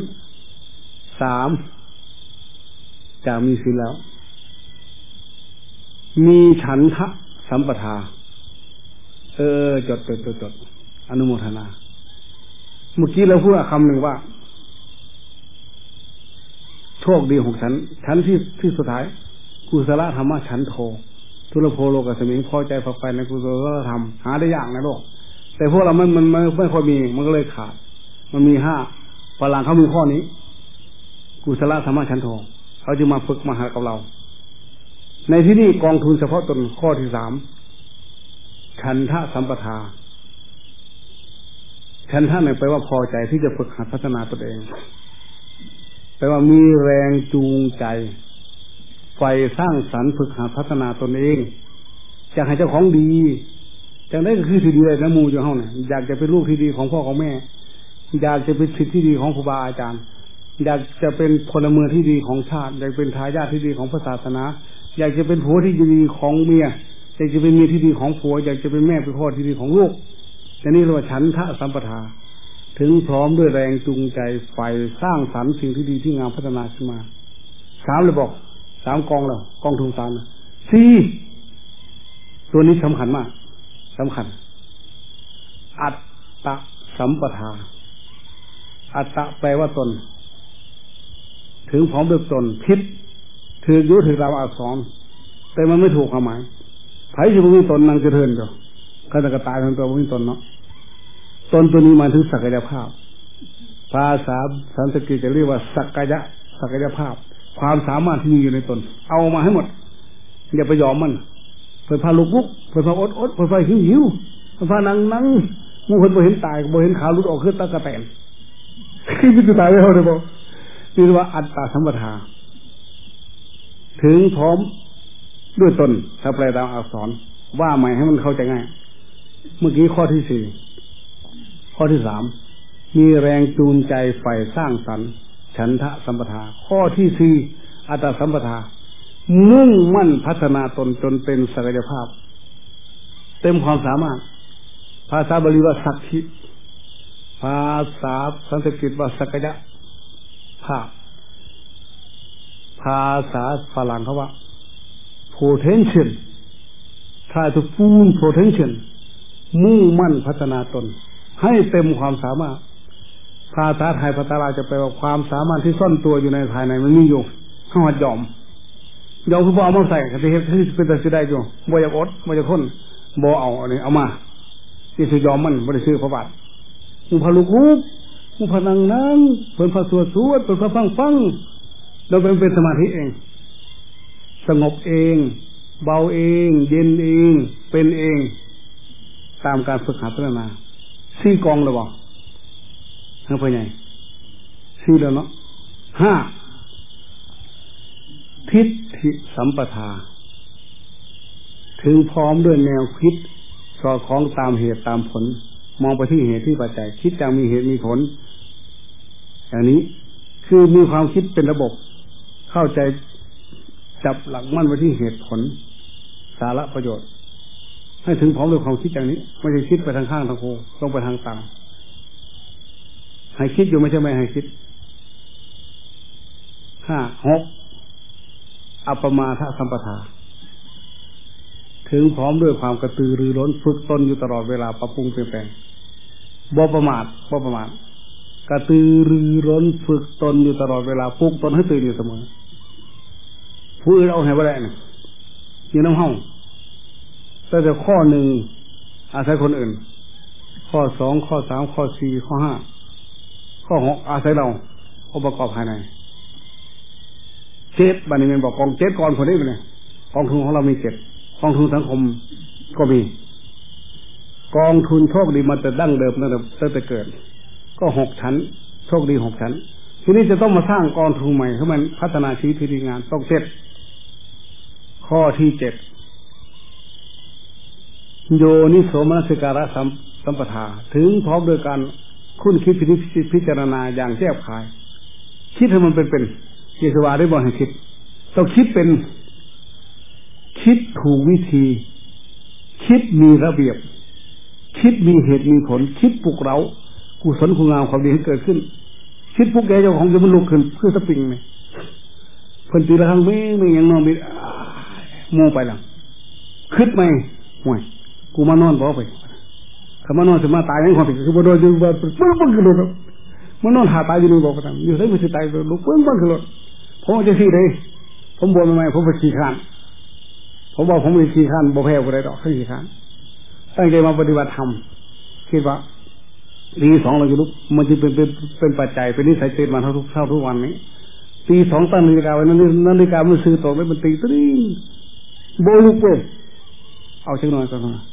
A: 3จากมีศีลแล้วมีฉันทะสัมปทาจดอนุโมทนาเมื่อกี้เราพูดคำหนึ่งว่าโชคดีของฉันที่สุดท้ายกุศลธรรมะฉันโททุลโภโลกสมิงพอใจฝักใฝ่ในกุศลธรรมหาได้ยากในโลกแต่พวกเรามันไม่ค่อยมีมันก็เลยขาดมันมี5ฝรั่งเขามีข้อนี้กุศลธรรมะฉันโทเขาจึงมาฝึกมาหากับเราในที่นี้กองทุนเฉพาะตนข้อที่3ฉันทะสัมปทาฉันทะเนี่ยแปลว่าพอใจที่จะฝึกหัดพัฒนาตนเองแปลว่ามีแรงจูงใจไฟสร้างสรรค์ฝึกหัดพัฒนาตนเองจะให้เจ้าของดีจจังได้ก็คือที่ดีเลยนะมูอยู่เฮาเนี่ยอยากจะเป็นลูกที่ดีของพ่อของแม่อยากจะเป็นศิษย์ที่ดีของครูบาอาจารย์อยากจะเป็นพลเมืองที่ดีของชาติอยากเป็นทายาทที่ดีของศาสนาอยากจะเป็นผัวที่ดีของเมียอยากจะเป็นเมียที่ดีของผัวอยากจะเป็นแม่เป็นพ่อที่ดีของลูกแต่นี่เรียกว่าฉันทะสัมปทาถึงพร้อมด้วยแรงจูงใจไฟสร้างสรรค์สิ่งที่ดีที่งามพัฒนาขึ้นมา3เลยบอก3กองแล้วกองทุน3 4ตัวนี้สำคัญมากสำคัญอัตตะสัมปทาอัตตะแปลว่าตนถึงพร้อมด้วยตนพิษถือยุถือตามอักษรแต่มันไม่ถูกความหมายไผ่ที่มันมีตนนั่งจะเทินจ้ะข้าจะกระตายทั้งตัวมันมีตนเนาะตนตัวนี้มาถึงศักยภาพภาษาสันสกฤตจะเรียกว่าศักยภาพความสามารถที่มีอยู่ในตนเอามาให้หมดอย่าไปยอมมันเพิ่นพาลุกเพิ่นพาอดเพิ่นพาหิวเพิ่นพานั่งมูเพิ่นบ่เห็นตายบ่เห็นขาหลุดออกขึ้นตะกะแตนคือจะตายแล้วเด้อบ่นี่ว่าอัตตาสัมปทาถึงพร้อมด้วยตนถ้าแปลตามอักษรว่าใหม่ให้มันเข้าใจง่ายเมื่อกี้ข้อที่4ข้อที่3มีแรงจูงใจใฝ่สร้างสรรค์ฉันทะสัมปทาข้อที่4อัตตาสัมปทามุ่งมั่นพัฒนาตนจนเป็นศักยภาพเต็มความสามารถภาษาบาลีว่าสักขิภาษาสันสกฤตว่าศักยภาพภาษาฝรั่งเขาว่า potential try to full potential มุ่งมั่นพัฒนาตนให้เต็มความสามารถภาษาไทยภาษาลาวจะแปลว่าความสามารถที่ซ่อนตัวอยู่ในภายในมันมีอยู่ห้าวยอมคือบ่เอามาใส่ก็สิเฮ็ดให้เป็นแต่สิได้อยู่บ่อยากอดบ่อยากทนบ่เอาอันนี้เอามาสิยอมมันบ่ได้ซื้อพระบาทผู้พาลูกผู้พานั่งเพิ่นพาสวดเพิ่นพาฟังเราเป็นสมาธิเองสงบเองเบาเองเย็นเองเป็นเองตามการฝึกหัดพัฒนา4กองแล้วบ่เฮาไปไง4แล้วเนาะ5ทิฏฐิสัมปทาถึงพร้อมด้วยแนวคิดสอดคล้องตามเหตุตามผลมองไปที่เหตุที่ปัจจัยคิดอย่างมีเหตุมีผลอย่างนี้คือมีความคิดเป็นระบบเข้าใจจับหลักมั่นไว้ที่เหตุผลสาระประโยชน์ให้ถึงพร้อมด้วยความคิดอย่างนี้ไม่ใช่คิดไปทางข้างทางโค้งต้องไปทางต่างให้คิดอยู่ไม่ใช่ไม่ให้คิด6อัปปมาทสัมปทาถึงพร้อมด้วยความกระตือรือร้นฝึกตนอยู่ตลอดเวลาปรับปรุงเปลี่ยนแปลงบ่ประมาทกระตือรือร้นฝึกตนอยู่ตลอดเวลาปลุกตนให้ตื่นอยู่เสมอผู้อื่นเอาให้บ่ได้นะอยู่น้ำห้องแต่ข้อ1อาศัยคนอื่นข้อ2ข้อ3ข้อ4ข้อ5ข้อ6อาศัยเราองค์ประกอบภายใน7บัดนี้มันบอกกอง7ก่อนคนนี้เป็นไงกองทุนของเรามี7กองทุนสังคมก็มีกองทุนโชคดีมาแต่ดั้งเดิมตั้งแต่เกิดก็6ชั้นโชคดี6ชั้นทีนี้จะต้องมาสร้างกองทุนใหม่ให้มันพัฒนาชีวิตที่ดีงามต้อง7ข้อที่7โยนิโสมนสิการะสัมปทาถึงพร้อมโดยการคุ้นคิดพิจารณาอย่างแยบคายคิดให้มันเป็นยิสวาได้บอกให้คิดต้องคิดเป็นคิดถูกวิธีคิดมีระเบียบคิดมีเหตุมีผลคิดปลุกเรากุศลคุณงามความดีให้เกิดขึ้นคิดปลุกแกเจ้าของจะมันลุกขึ้นเพื่อสปริงเลยเพิ่นตีละครั้งไม่ยังนอนไม่โม่ไปแล้วคิดไหมห่วยกูมานอนบ่ไปถ้ามานอนจะมาตายยังความผิดคือบ่โดนอยู่บ่ปึ้งขึ้นรถมานอนหาตายอยู่นี่บ่ประจำอยู่ได้ไม่สิตายลุกปึ้งขึ้นรถผมจะสิได้ผมบ่ใหม่ผมไปขี้คร้านผมบอกผมมีขี้ข้านบ่แพ้ผู้ใดดอกขี้ข้านตั้งใจมาปฏิบัติธรรมคิดว่าตี2เราจะลุกมันจะเป็นปัจจัยเป็นนิสัยติดมาเท่าทุกวันนี้ตี2ตั้งนาฬิกาไว้นาฬิกามันซื้อตกแล้วมันตีตรีโบลุกเว้ยเอาจังหน่อยก่อนนะ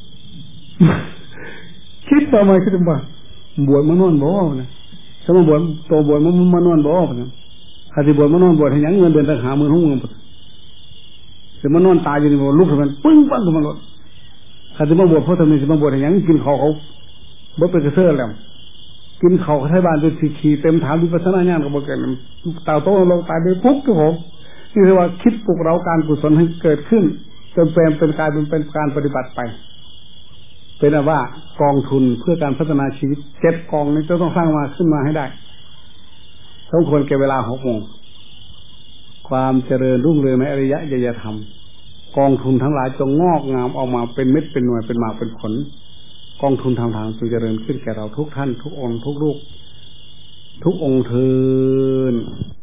A: คิดต่อมาคิดว่าบวชมานอนบ่นะสมบวชโตบวชมานอนบ่นะถ้าสิบวชมานอนบวชให้ยังเงินเดือนต่างหา10,000 60,000แต่มันนอนตายอยู่นี่บ่ลุกขึ้นมันปึ้งปังขึ้นมารถถ้าจะมาบวชเพราะทำไมจะมาบวชอย่างกินเขาบ่เป็นกระเสื้อแล้วกินเขาไทยบ้านจนขี่เต็มถามวิปัสสนาญาณก็บอกกันตาโตลงตายไปปุ๊บก็ผมนี่คือว่าคิดปลุกเราการกุศลให้เกิดขึ้นจนเป็นกลายเป็นการปฏิบัติไปเป็นว่ากองทุนเพื่อการพัฒนาชีวิต7กองนี้จะต้องสร้างมาขึ้นมาให้ได้สมควรแก่เวลา6 โมงความเจริญรุ่งเรืองในอริยะญาณธรรมกองทุนทั้งหลายจงงอกงามออกมาเป็นเม็ดเป็นหน่วยเป็นหมากเป็นผลกองทุนทางจงเจริญขึ้นแก่เราทุกท่านทุกองค์ทุกลูกทุกองค์เทิน